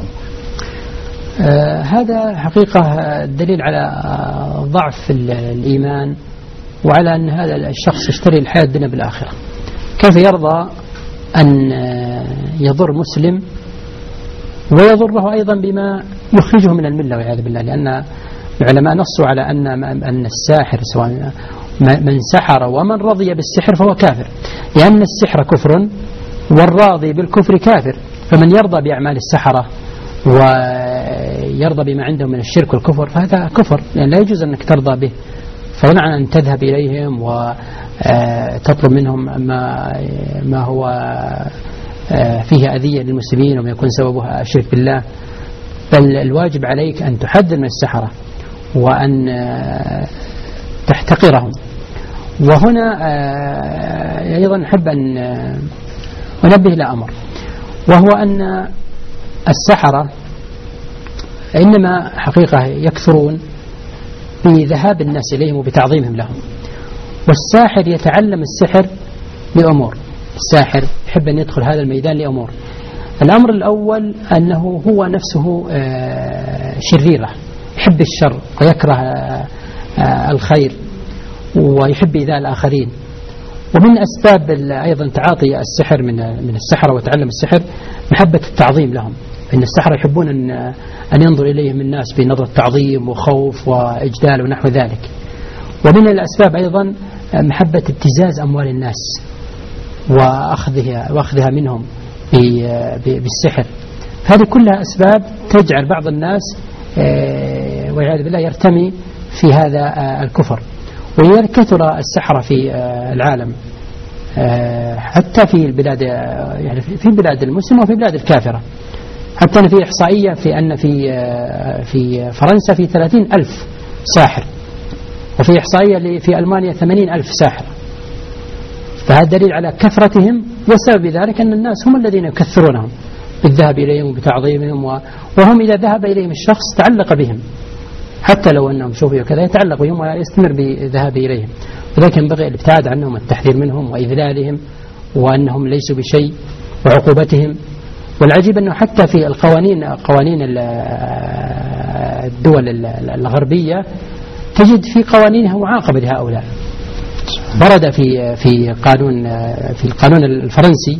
هذا حقيقة دليل على ضعف الإيمان، وعلى أن هذا الشخص يشتري الحياة الدنيا بالآخرة. كيف يرضى أن يضر مسلم ويضره أيضا بما يخرجه من الملة والعياذ بالله؟ لأن العلماء نصوا على أن الساحر سواء من سحر ومن رضي بالسحر فهو كافر، لأن السحر كفر والراضي بالكفر كافر. فمن يرضى بأعمال السحرة ويرضى بما عندهم من الشرك والكفر فهذا كفر، لأن لا يجوز أنك ترضى به، فضلا عن أن تذهب إليهم وتطلب منهم ما هو فيه أذية للمسلمين وما يكون سببها الشرك بالله. بل الواجب عليك أن تحذر من السحرة وأن تحتقرهم. وهنا أيضا أحب أن أنبه إلى أمر، وهو أن السحرة إنما حقيقة يكثرون بذهاب الناس إليهم وبتعظيمهم لهم. والساحر يتعلم السحر لأمور، الساحر يحب أن يدخل هذا الميدان لأمور. الأمر الأول أنه هو نفسه شريرة، يحب الشر ويكره الخير ويحب إيذاء الآخرين. ومن أسباب أيضا تعاطي السحر من السحرة وتعلم السحر محبة التعظيم لهم، إن السحرة يحبون أن ينظر إليهم الناس بنظرة تعظيم وخوف وإجلال ونحو ذلك. ومن الأسباب أيضا محبة ابتزاز أموال الناس وأخذها منهم بالسحر. هذه كلها أسباب تجعل بعض الناس والعياذ بالله يرتمي في هذا الكفر. ولذلك كثر السحرة في العالم، حتى في البلاد، يعني في بلاد المسلمة وفي بلاد الكافرة. حتى أن في إحصائية في أن في فرنسا في 30,000 ساحر، وفي إحصائية في ألمانيا 80,000 ساحر. فهذا دليل على كثرتهم، وسبب ذلك أن الناس هم الذين يكثرونهم بالذهاب إليهم وبتعظيمهم، وهم إذا ذهب إليهم الشخص تعلق بهم، حتى لو أنهم شوفوا كذا يتعلق بهم ويستمر بذهاب إليهم. ولكن ينبغي الابتعاد عنهم والتحذير منهم وإذلالهم وأنهم ليسوا بشيء وعقوبتهم. والعجيب أنه حتى في قوانين الدول الغربية تجد في قوانينها معاقبة لهؤلاء. ورد في القانون الفرنسي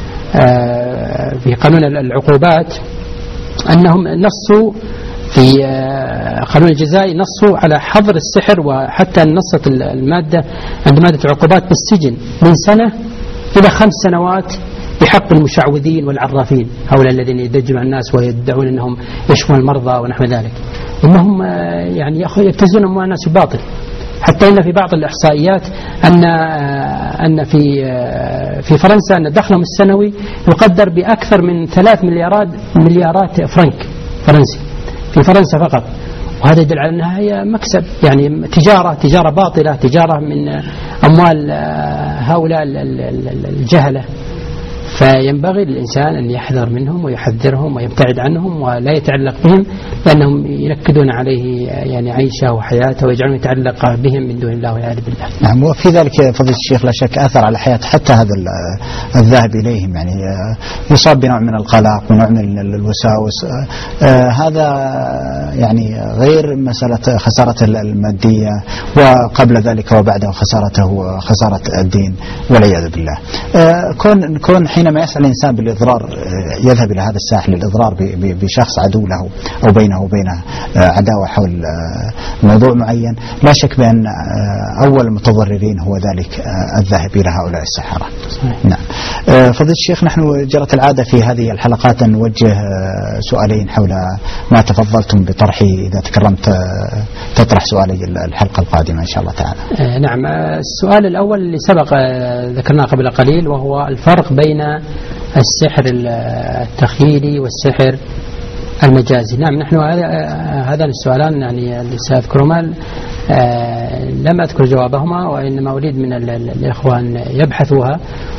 في قانون العقوبات أنهم نصوا في قانون الجزائي نصوا على حظر السحر، وحتى نصت المادة عند مادة العقوبات بالسجن من 1 إلى 5 سنوات بحق المشعوذين والعرافين، هؤلاء الذين يدجلون الناس ويدعون أنهم يشفون المرضى ونحو ذلك، إنهم يعني يبتزون أموال الناس بالباطل. حتى إن في بعض الإحصائيات أن في فرنسا أن دخلهم السنوي يقدر بأكثر من 3 مليارات فرنك فرنسي في فرنسا فقط. وهذا يدل على أنها هي مكسب، يعني تجارة باطلة، تجارة من أموال هؤلاء الجهلة. فينبغي للإنسان أن يحذر منهم ويحذرهم ويبتعد عنهم ولا يتعلق بهم، لأنهم ينكدون عليه يعني عيشه وحياته ويجعلون يتعلق بهم من دون الله والعياذ بالله. نعم. وفي ذلك فضيلة الشيخ لا شك أثر على حياة حتى هذا الذاهب إليهم، يعني يصاب بنوع من القلق ونوع من الوساوس. هذا يعني غير مسألة خسارة المادية وقبل ذلك وبعده خسارة الدين والعياذ بالله. كون حينما يسعى الإنسان بالإضرار يذهب إلى هذا الساحل للإضرار بشخص عدو له أو بينه وبينه عداوة حول موضوع معين، لا شك بأن أول المتضررين هو ذلك الذاهب إلى هؤلاء السحرة. نعم. فضيلة الشيخ، نحن جرت العادة في هذه الحلقات أن نوجه سؤالين حول ما تفضلتم بطرحه. إذا تكرمت تطرح سؤالي الحلقة القادمة إن شاء الله تعالى. نعم. السؤال الأول اللي سبق ذكرناه قبل قليل، وهو الفرق بين السحر التخيلي والسحر المجازي. نعم. نحن هذان السؤالان يعني اللي سأذكرهما لم أذكر جوابهما، وإنما أريد من الإخوان يبحثوها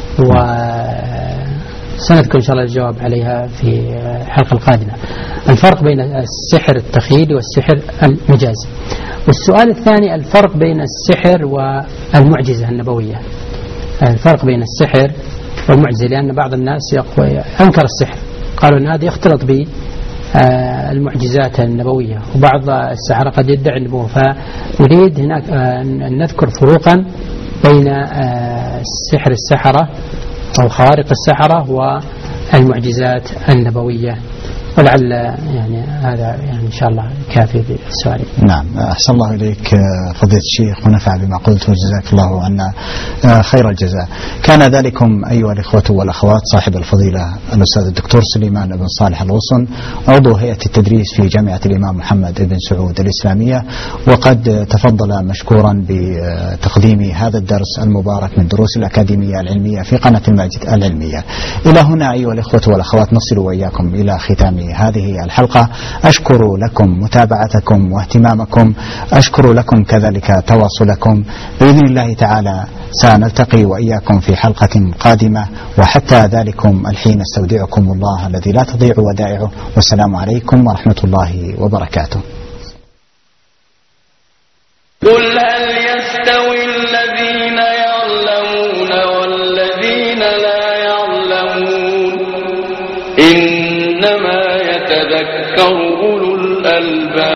وسنذكر إن شاء الله الجواب عليها في الحلقة القادمة. الفرق بين السحر التخيلي والسحر المجازي. والسؤال الثاني الفرق بين السحر والمعجزة النبوية. الفرق بين السحر والمعجزة، لأن بعض الناس أنكر السحر، قالوا أن هذا يختلط بالمعجزات النبوية، وبعض السحرة قد يدعي النبوة. فنريد هناك أن نذكر فروقا بين السحر السحرة أو خوارق السحرة والمعجزات النبوية، ولعل يعني هذا يعني إن شاء الله كافي بالسؤال. نعم. أحسن الله إليك فضيلة الشيخ ونفع بما قلت وجزاك الله عنا خير الجزاء. كان ذلكم أيها الإخوة والأخوات صاحب الفضيلة الأستاذ الدكتور سليمان بن صالح الغصن، عضو هيئة التدريس في جامعة الإمام محمد بن سعود الإسلامية، وقد تفضل مشكورا بتقديم هذا الدرس المبارك من دروس الأكاديمية العلمية في قناة الماجد العلمية. إلى هنا أيها الإخوة والأخوات نصل وإياكم إلى ختام هذه الحلقة. أشكر لكم متابعتكم واهتمامكم، أشكر لكم كذلك تواصلكم. بإذن الله تعالى سنلتقي وإياكم في حلقة قادمة، وحتى ذلكم الحين استودعكم الله الذي لا تضيع ودائعه، والسلام عليكم ورحمة الله وبركاته. قل هل يستوي الذين يعلمون والذين لا يعلمون؟ إنما يتذكر أولو الألباب.